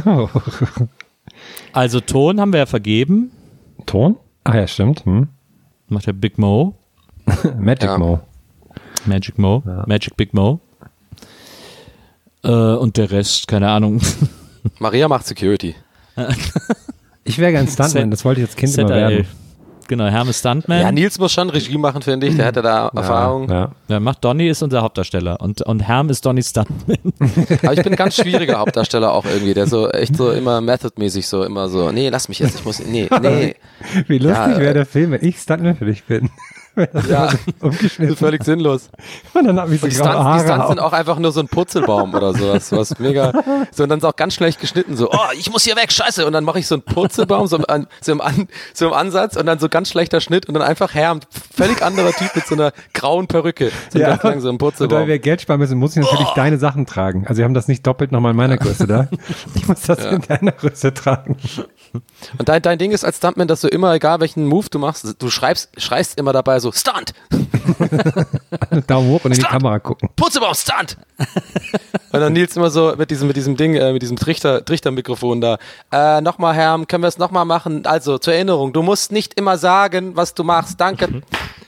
Also Ton haben wir ja vergeben, Ton? Ah ja, stimmt. Hm. macht der Big Mo, Magic Ja. Mo. Magic Mo, Ja. Magic Big Mo. Äh, und der Rest, keine Ahnung. Maria macht Security. Ich wäre gern Stuntman, das wollte ich als Kind immer Z R L. werden. Genau, Hermes Stuntman. Ja, Nils muss schon Regie machen, finde ich, der hatte da Erfahrung. Ja. Ja, macht Donny ist unser Hauptdarsteller und, und Herm ist Donny Stuntman. Aber ich bin ein ganz schwieriger Hauptdarsteller auch irgendwie, der so echt so immer Method-mäßig so immer so, nee, lass mich jetzt, ich muss, nee, nee. Wie lustig Ja, wäre äh, der Film, wenn ich Stuntman für dich bin. Ja, Umgeschnitten. völlig sinnlos. Und dann hab ich so Und die graue Stunts, die Haare Stunts auf. sind auch einfach nur so ein Purzelbaum oder sowas, was mega, so und dann ist auch ganz schlecht geschnitten, so, oh, ich muss hier weg, scheiße, und dann mache ich so einen Purzelbaum, so im, An, so, im An, so im Ansatz und dann so ganz schlechter Schnitt und dann einfach Herr, ein völlig anderer Typ mit so einer grauen Perücke, so Ja, ganz lang so ein und weil Purzelbaum. wir Geld sparen müssen, muss ich natürlich deine Sachen tragen. Also wir haben das nicht doppelt nochmal in meiner Größe da. Ich muss das Ja. in deiner Größe tragen. Und dein, dein Ding ist als Stuntman, dass du immer, egal welchen Move du machst, du schreibst, schreist immer dabei so, Stunt! Daumen hoch und in die Stunt! Kamera gucken. Purzelbaum, Stunt! Und dann Nils immer so mit diesem, mit diesem Ding, äh, mit diesem Trichter, Trichtermikrofon da. Äh, nochmal, Herr, können wir es nochmal machen? Also, zur Erinnerung, du musst nicht immer sagen, was du machst. Danke.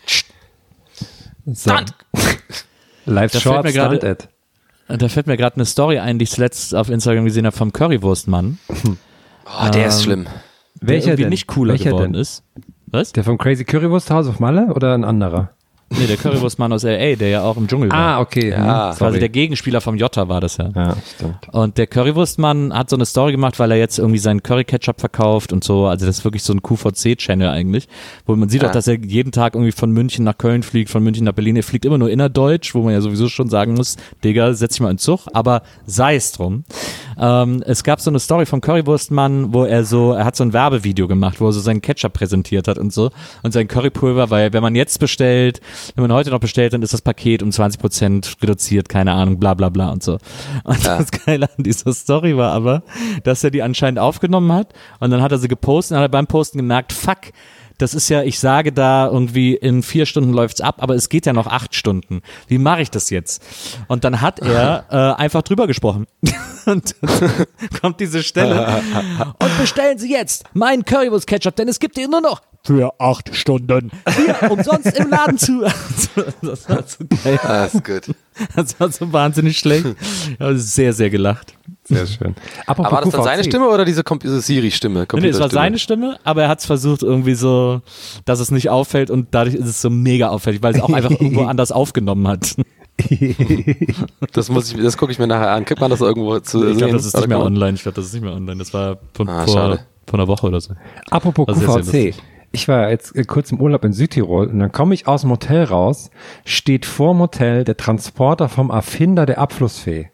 So. Stunt! Live Da Short fällt mir Stunt gerade- Ad. Da fällt mir gerade eine Story ein, die ich zuletzt auf Instagram gesehen habe vom Currywurstmann. Oh, der ist Ähm, schlimm. Der Welcher irgendwie denn? nicht cooler Welcher geworden denn? ist. Was? Der vom Crazy Currywurst House auf Malle oder ein anderer? Nee, der Currywurstmann aus L A, der ja auch im Dschungel war. Ah, okay. Ja, hm, Quasi sorry. der Gegenspieler vom Jota war das ja. Ja, stimmt. Und der Currywurstmann hat so eine Story gemacht, weil er jetzt irgendwie seinen Curry-Ketchup verkauft und so. Also das ist wirklich so ein Q V C-Channel eigentlich. Wo man sieht Ja. auch, dass er jeden Tag irgendwie von München nach Köln fliegt, von München nach Berlin. Er fliegt immer nur innerdeutsch, wo man ja sowieso schon sagen muss, Digga, setz dich mal in den Zug. Aber sei es drum. Ähm, es gab so eine Story vom Currywurstmann, wo er so, er hat so ein Werbevideo gemacht, wo er so seinen Ketchup präsentiert hat und so. Und sein Currypulver, weil wenn man jetzt bestellt, wenn man heute noch bestellt, dann ist das Paket um zwanzig Prozent reduziert, keine Ahnung, bla bla bla und so. Und Ja. das Geile an dieser Story war aber, dass er die anscheinend aufgenommen hat und dann hat er sie gepostet und hat er beim Posten gemerkt, fuck, das ist ja, ich sage da irgendwie in vier Stunden läuft's ab, aber es geht ja noch acht Stunden. Wie mache ich das jetzt? Und dann hat er äh, einfach drüber gesprochen. Und dann kommt diese Stelle. Und bestellen Sie jetzt meinen Currywurst-Ketchup, denn es gibt ihn nur noch für acht Stunden. Hier, umsonst im Laden zu. Das war so geil. Ah, ist gut. Das war so wahnsinnig schlecht. Ich habe sehr, sehr gelacht. Sehr schön. Apropos Aber war das dann Q V C. seine Stimme oder diese, Kom- diese Siri-Stimme? Nee, es war seine Stimme, aber er hat es versucht irgendwie so, dass es nicht auffällt und dadurch ist es so mega auffällig, weil es auch einfach irgendwo anders aufgenommen hat. Das muss ich, das gucke ich mir nachher an. Kriegt man das irgendwo zu Ich glaube, sehen? das ist nicht mehr Oder- online. Ich glaube, das ist nicht mehr online. Das war von, Ah, vor, schade. vor einer Woche oder so. Apropos War sehr, Q V sehr C. lustig. Ich war jetzt äh, kurz im Urlaub in Südtirol und dann komme ich aus dem Hotel raus, steht vor dem Hotel der Transporter vom Erfinder der Abflussfee.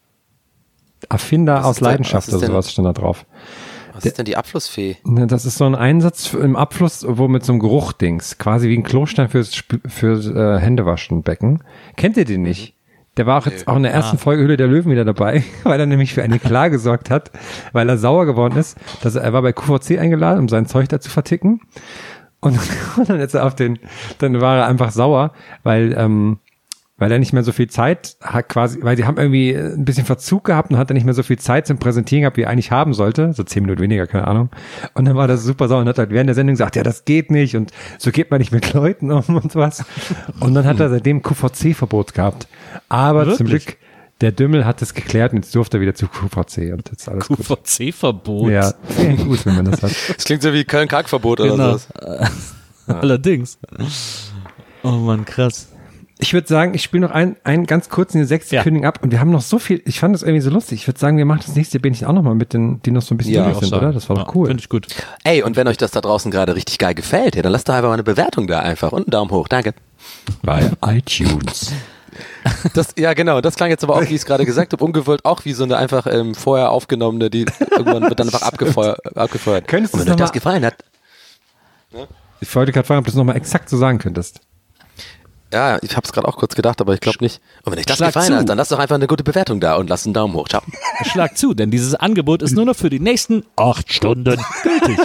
Erfinder Was aus ist denn- Leidenschaft was ist oder denn- sowas stand da drauf. Was ist denn die Abflussfee? Ne, Das ist so ein Einsatz für- im Abfluss, wo mit so einem Geruchdings, quasi wie ein Klostein fürs, Sp- fürs äh, Händewaschenbecken. Kennt ihr den nicht? Der war auch jetzt auch in der ersten Ah. Folge Höhle der Löwen wieder dabei, weil er nämlich für eine Klage gesorgt hat, weil er sauer geworden ist, dass er, er war bei Q V C eingeladen, um sein Zeug da zu verticken. Und, und dann ist er auf den, dann war er einfach sauer, weil, ähm, weil er nicht mehr so viel Zeit hat quasi, weil die haben irgendwie ein bisschen Verzug gehabt und hat er nicht mehr so viel Zeit zum Präsentieren gehabt, wie er eigentlich haben sollte. So zehn Minuten weniger, keine Ahnung. Und dann war das super sauer und hat halt während der Sendung gesagt, ja, das geht nicht und so geht man nicht mit Leuten um und was. Und dann hat er seitdem Q V C-Verbot gehabt. Aber Wirklich? zum Glück, der Dümmel hat es geklärt und jetzt durfte er wieder zu Q V C und jetzt alles Q V C-Verbot? Ja, sehr gut, wenn man das hat. Das klingt so wie Köln-Kalk-Verbot Genau. oder sowas. Allerdings. Oh Mann, krass. Ich würde sagen, ich spiele noch einen, einen ganz kurzen, den sechzig-Kündigen ab und wir haben noch so viel, ich fand das irgendwie so lustig. Ich würde sagen, wir machen das nächste Bähnchen auch nochmal mit den, die noch so ein bisschen Ja, durch auch sind, so. oder? Das war doch cool. Finde ich gut. Ey, und wenn euch das da draußen gerade richtig geil gefällt, ja, dann lasst doch einfach mal eine Bewertung da einfach und einen Daumen hoch. Danke. Bei iTunes. Das, ja, genau. Das klang jetzt aber auch, wie ich es gerade gesagt habe, ungewollt auch wie so eine einfach ähm, vorher aufgenommene, die irgendwann wird dann einfach abgefeuert. abgefeuert. Könntest und du wenn euch noch das mal- gefallen hat, Ich wollte gerade fragen, ob du es nochmal exakt so sagen könntest. ja, ich habe es gerade auch kurz gedacht, aber ich glaube nicht. Und wenn euch das Schlag gefallen zu. hat, dann lasst doch einfach eine gute Bewertung da und lasst einen Daumen hoch. Ciao. Schlag zu, denn dieses Angebot ist nur noch für die nächsten acht Stunden gültig.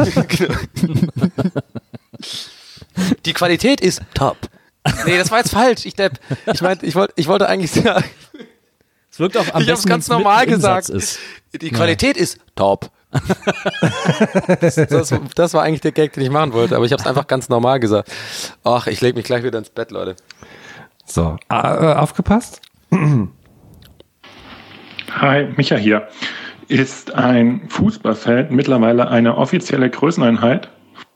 Die Qualität ist top. Nee, das war jetzt falsch. Ich, depp. ich, mein, ich, wollt, ich wollte eigentlich sagen, Es wirkt auch am ich habe es besten, ganz wenn's normal mitten im gesagt. Satz ist. Die Qualität ist top. das, das, das war eigentlich der Gag, den ich machen wollte, aber ich habe es einfach ganz normal gesagt. Ach, ich lege mich gleich wieder ins Bett, Leute. So, äh, aufgepasst? Hi, Micha hier. Ist ein Fußballfeld mittlerweile eine offizielle Größeneinheit?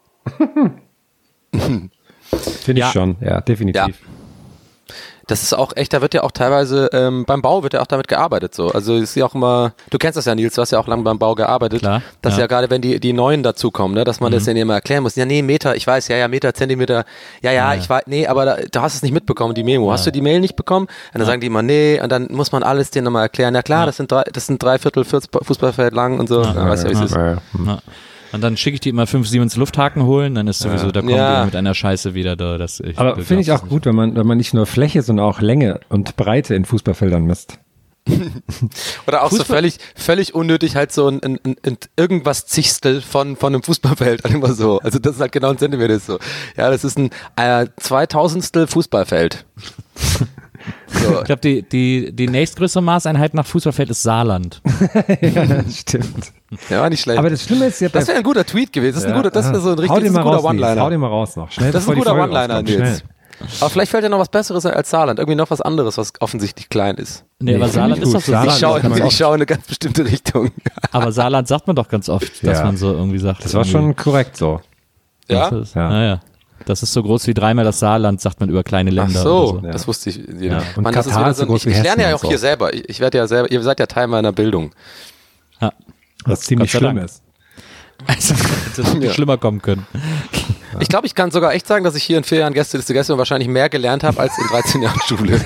Finde ich Ja. schon, ja, definitiv. Ja. Das ist auch echt, da wird ja auch teilweise, ähm, beim Bau wird ja auch damit gearbeitet so. Also es ist ja auch immer, du kennst das ja, Nils, du hast ja auch lange beim Bau gearbeitet. Klar, dass ja, ja. gerade, wenn die, die Neuen dazukommen, ne, dass man Mhm. das ja immer erklären muss. Ja, nee, Meter, ich weiß, ja, ja, Meter, Zentimeter, ja, ja, Ja, ja. ich weiß, nee, aber da, du hast es nicht mitbekommen, die Memo. Hast du die Mail nicht bekommen? Und dann Ja. sagen die immer, nee, und dann muss man alles denen nochmal erklären. Ja klar, Ja. das sind drei, das sind drei Viertel Fußballfeld lang und so. Ja. Ja, weißt du, wie es ist. Ja. Und dann schicke ich die immer fünf Siemens Lufthaken holen, dann ist sowieso, da kommen Ja. die mit einer Scheiße wieder da. Das, ich, Aber du finde ich glaubst auch es gut, wenn man, wenn man nicht nur Fläche, sondern auch Länge und Breite in Fußballfeldern misst. Oder auch so Fußball- völlig, völlig unnötig halt so ein, ein, ein, ein irgendwas Zichstel von, von einem Fußballfeld, halt immer so. Also das ist halt genau ein Zentimeter ist so. Ja, das ist ein äh, zweitausendstel Fußballfeld. So. Ich glaube, die, die, die nächstgrößere Maßeinheit nach Fußballfeld ist Saarland. Ja, das stimmt. Ja, war nicht schlecht. Aber das Schlimme ist ja, das wäre ein guter Tweet gewesen. Das ist ein guter, das wäre so ein Hau richtig den das ist mal ein guter raus, Nils. One-Liner. Hau den mal raus noch. Schnell, Das ist bevor ein die guter Folge One-Liner, rauskommt. Nils. Schnell. Aber vielleicht fällt ja noch was Besseres als Saarland. Irgendwie noch was anderes, was offensichtlich klein ist. Nee, aber finde Saarland ich ist gut. doch so. Saarland Ich schaue, sagt man auch. ich schaue in eine ganz bestimmte Richtung. Aber Saarland sagt man doch ganz oft, dass Ja. man so irgendwie sagt. Das war irgendwie, schon korrekt so. Ja? Das ist, Ja. Naja. Das ist so groß wie dreimal das Saarland, sagt man über kleine Ach Länder. so, oder so. das wusste ich. Ja. Und Mann, das ist Katar wieder ist so so, groß ich, wie ich lerne ja Hessen auch und hier so. selber. Ich, ich werde ja selber, ihr seid ja Teil meiner Bildung. Ja. Was ziemlich Gott sei schlimm Dank. ist. Also, hätte es Ja. schlimmer kommen können. Ich glaube, ich kann sogar echt sagen, dass ich hier in vier Jahren Gästeliste Gäste wahrscheinlich mehr gelernt habe als in dreizehn Jahren Schule.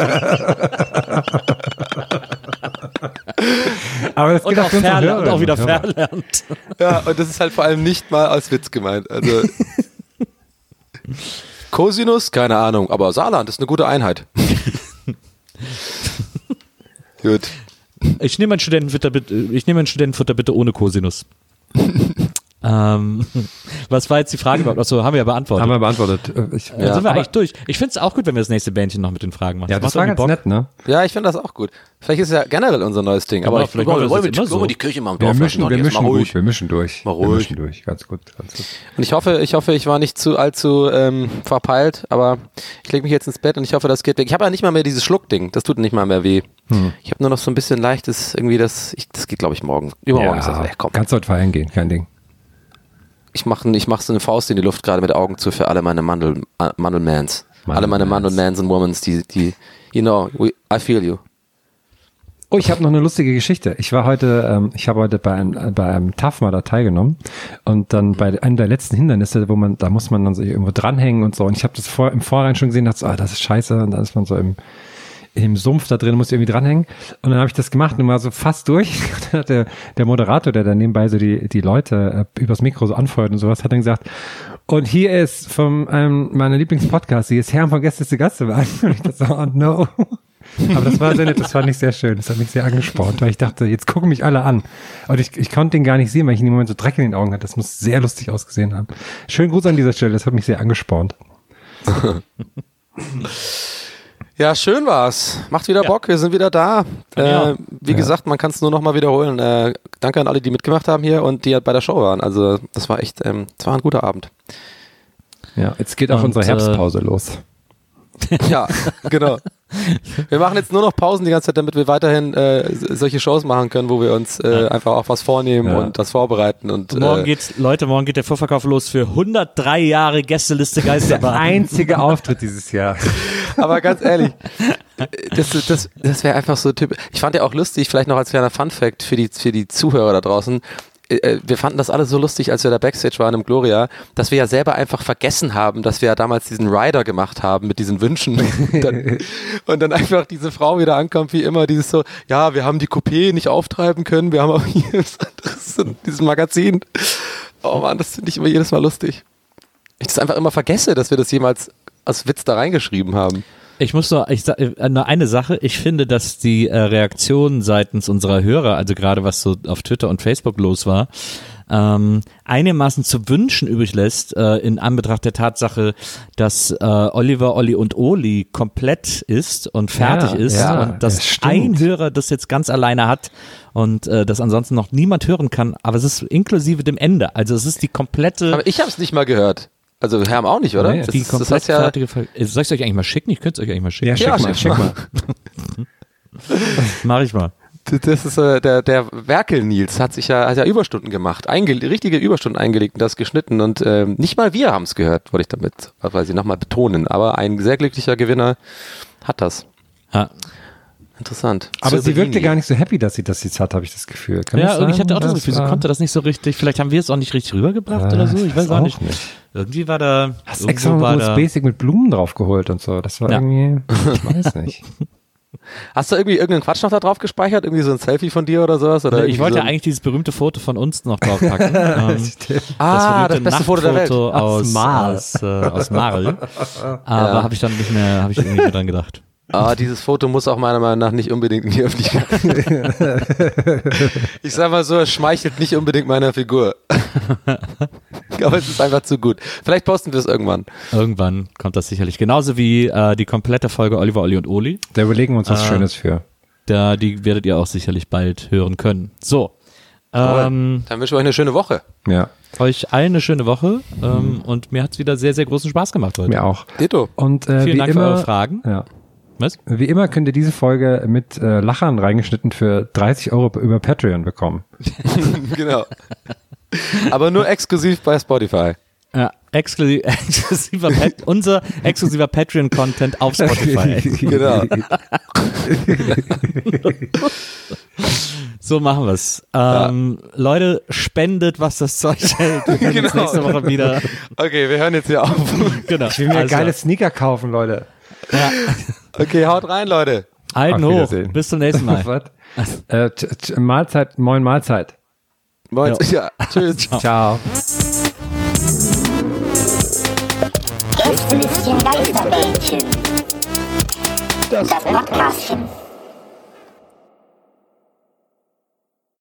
Aber das Und geht auch, auch für unsere verlernt, und Hörerinnen auch wieder und Hörer. verlernt. Ja, und das ist halt vor allem nicht mal als Witz gemeint. Also Cosinus, keine Ahnung, aber Saarland ist eine gute Einheit. Gut. Ich nehme ein Studentenfutter bitte, ich nehme ein Studentenfutter bitte ohne Cosinus. ähm, was war jetzt die Frage überhaupt? Achso, haben wir ja beantwortet. Haben wir beantwortet. Ich, Dann sind wir eigentlich durch. Ich finde es auch gut, wenn wir das nächste Bändchen noch mit den Fragen machen. Ja, das macht war irgendwie ganz Bock. nett, ne? Ja, ich finde das auch gut. Vielleicht ist es ja generell unser neues Ding. Aber Aber vielleicht ich, machen wir wollen das wir, jetzt immer wollen wir so. die Kirche mal im Wir Dorf mischen, lassen? wir Jetzt mischen mal ruhig. gut, wir mischen durch. Mal Wir ruhig. mischen durch, ganz gut, ganz gut. Und ich hoffe, ich hoffe, ich war nicht zu allzu ähm, verpeilt, aber ich lege mich jetzt ins Bett und ich hoffe, das geht weg. Ich habe ja nicht mal mehr dieses Schluckding. Das tut nicht mal mehr weh. Hm. Ich habe nur noch so ein bisschen leichtes, irgendwie das, ich, das geht glaube ich morgen. Übermorgen ist das Ja, weg. Komm. kannst heute feiern gehen, kein Ding. Ich mache ich mach so eine Faust in die Luft gerade mit Augen zu für alle meine Mandel, äh, Mandelmans. Alle meine Mandelmans und Womans, die, die, you know, we, I feel you. Oh, ich habe noch eine lustige Geschichte. Ich war heute, ähm, ich habe heute bei einem, bei einem T A F mal da teilgenommen und dann bei einem der letzten Hindernisse, wo man, da muss man dann so irgendwo dranhängen und so. Und ich habe das vor, im Vorhinein schon gesehen, dachte so, ah, das ist scheiße. Und dann ist man so im, im Sumpf da drin, muss irgendwie dranhängen. Und dann habe ich das gemacht und war so fast durch. Und dann hat der, der Moderator, der dann nebenbei so die, die Leute äh, übers Mikro so anfeuert und sowas, hat dann gesagt, und hier ist von einem meiner Lieblingspodcasts, hier ist Herrn von Gäste zu Gast. Und ich dachte so, oh no. Aber das war sehr nett, das fand ich sehr schön. Das hat mich sehr angespornt, weil ich dachte, jetzt gucken mich alle an. Und ich, ich konnte den gar nicht sehen, weil ich in dem Moment so Dreck in den Augen hatte. Das muss sehr lustig ausgesehen haben. Schönen Gruß an dieser Stelle, das hat mich sehr angespornt. Ja, schön war's. Macht wieder Ja. Bock, wir sind wieder da. Ja. Äh, wie Ja. gesagt, man kann es nur noch mal wiederholen. Äh, danke an alle, die mitgemacht haben hier und die halt bei der Show waren. Also das war echt, ähm, das war ein guter Abend. Ja, jetzt geht auch Und, unsere Herbstpause äh, los. Ja, genau. Wir machen jetzt nur noch Pausen die ganze Zeit, damit wir weiterhin äh, solche Shows machen können, wo wir uns äh, Ja. einfach auch was vornehmen Ja. und das vorbereiten. Und Morgen äh, geht's, Leute, morgen geht der Vorverkauf los für hundertdrei Jahre Gästeliste Der Geisterbahn. einzige Auftritt dieses Jahr. aber ganz ehrlich, das, das, das wäre einfach so typisch. Ich fand ja auch lustig, vielleicht noch als kleiner Funfact für die, für die Zuhörer da draußen. äh, Wir fanden das alle so lustig, als wir da Backstage waren im Gloria, dass wir ja selber einfach vergessen haben, dass wir ja damals diesen Rider gemacht haben mit diesen Wünschen. Und dann, und dann einfach diese Frau wieder ankommt, wie immer, dieses so, ja, wir haben die Coupé nicht auftreiben können, wir haben auch hier das andere, dieses Magazin. Oh Mann, das finde ich immer jedes Mal lustig. Ich das einfach immer vergesse, dass wir das jemals als Witz da reingeschrieben haben. Ich muss noch, ich sag, äh, nur eine Sache, ich finde, dass die äh, Reaktion seitens unserer Hörer, also gerade was so auf Twitter und Facebook los war, ähm, einigermaßen zu wünschen übrig lässt, äh, in Anbetracht der Tatsache, dass äh, Oliver, Olli und Oli komplett ist und fertig Ja, ist ja, und dass das stimmt. ein Hörer das jetzt ganz alleine hat und äh, das ansonsten noch niemand hören kann, aber es ist inklusive dem Ende, also es ist die komplette... Aber ich habe es nicht mal gehört. Also Herm auch nicht, oder? Nee, das, die das komplett heißt ja, fertige Folge. Soll ich es euch eigentlich mal schicken? Ich könnte es euch eigentlich mal schicken. Ja, schick Ja, mal, schick schick mal. mal. Mach ich mal. das ist äh, der, der Werkel Nils hat sich ja, hat ja Überstunden gemacht, einge richtige Überstunden eingelegt und das geschnitten und ähm, nicht mal wir haben es gehört, wollte ich damit, weil sie nochmal betonen, aber ein sehr glücklicher Gewinner hat das. Ja. Interessant. Aber sie Silberini. wirkte gar nicht so happy, dass sie das jetzt hat, habe ich das Gefühl. Kann Ja, das irgendwie sein? hatte auch das Das Gefühl, sie war- konnte das nicht so richtig, vielleicht haben wir es auch nicht richtig rübergebracht Äh, oder so, ich weiß auch nicht. nicht. Irgendwie war da, Hast irgendwo extra war einen da, U S B-Stick mit Blumen draufgeholt und so. Das war Ja. irgendwie, ich weiß nicht. Hast du irgendwie irgendeinen Quatsch noch da drauf gespeichert? Irgendwie so ein Selfie von dir oder sowas? Oder ich irgendwie wollte so ja eigentlich dieses berühmte Foto von uns noch draufpacken. ähm, Ah, das berühmte beste Foto der Welt. Nachtfoto Aus aus, Marl. aus, äh, aus Marl. Aber Ja. habe ich dann nicht mehr, habe ich irgendwie nicht mehr dran gedacht. Ah, dieses Foto muss auch meiner Meinung nach nicht unbedingt in die Öffentlichkeit. Ich sag mal so, es schmeichelt nicht unbedingt meiner Figur. Aber es ist einfach zu gut. Vielleicht posten wir es irgendwann. Irgendwann kommt das sicherlich. Genauso wie äh, die komplette Folge Oliver, Olli und Oli. Da überlegen wir uns was Äh, Schönes für. Da, die werdet ihr auch sicherlich bald hören können. So. Ähm, Dann wünschen wir euch eine schöne Woche. Ja, euch allen eine schöne Woche ähm, und mir hat es wieder sehr, sehr großen Spaß gemacht heute. mir auch. Ditto. Und äh, Vielen wie Dank immer, für eure Fragen. Ja. Was? Wie immer könnt ihr diese Folge mit äh, Lachern reingeschnitten für dreißig Euro über Patreon bekommen. Genau. Aber nur exklusiv bei Spotify. Ja, exklusiv, exklusiver Pat, unser exklusiver Patreon-Content auf Spotify. Genau. So machen wir's. Ähm, Leute, spendet, was das Zeug hält. Wir hören uns Genau. nächste Woche wieder. Okay, wir hören jetzt hier auf. Genau. Ich will mir Also, geile Sneaker kaufen, Leute. ja. Okay, haut rein, Leute. Halten Auf hoch. Wiedersehen. Bis zum nächsten Mal. Was? äh, t- t- Mahlzeit, moin Mahlzeit. Moin. Ja. Tschüss. Ciao. Gästelistchen Geisterbällchen. Das Podcastchen.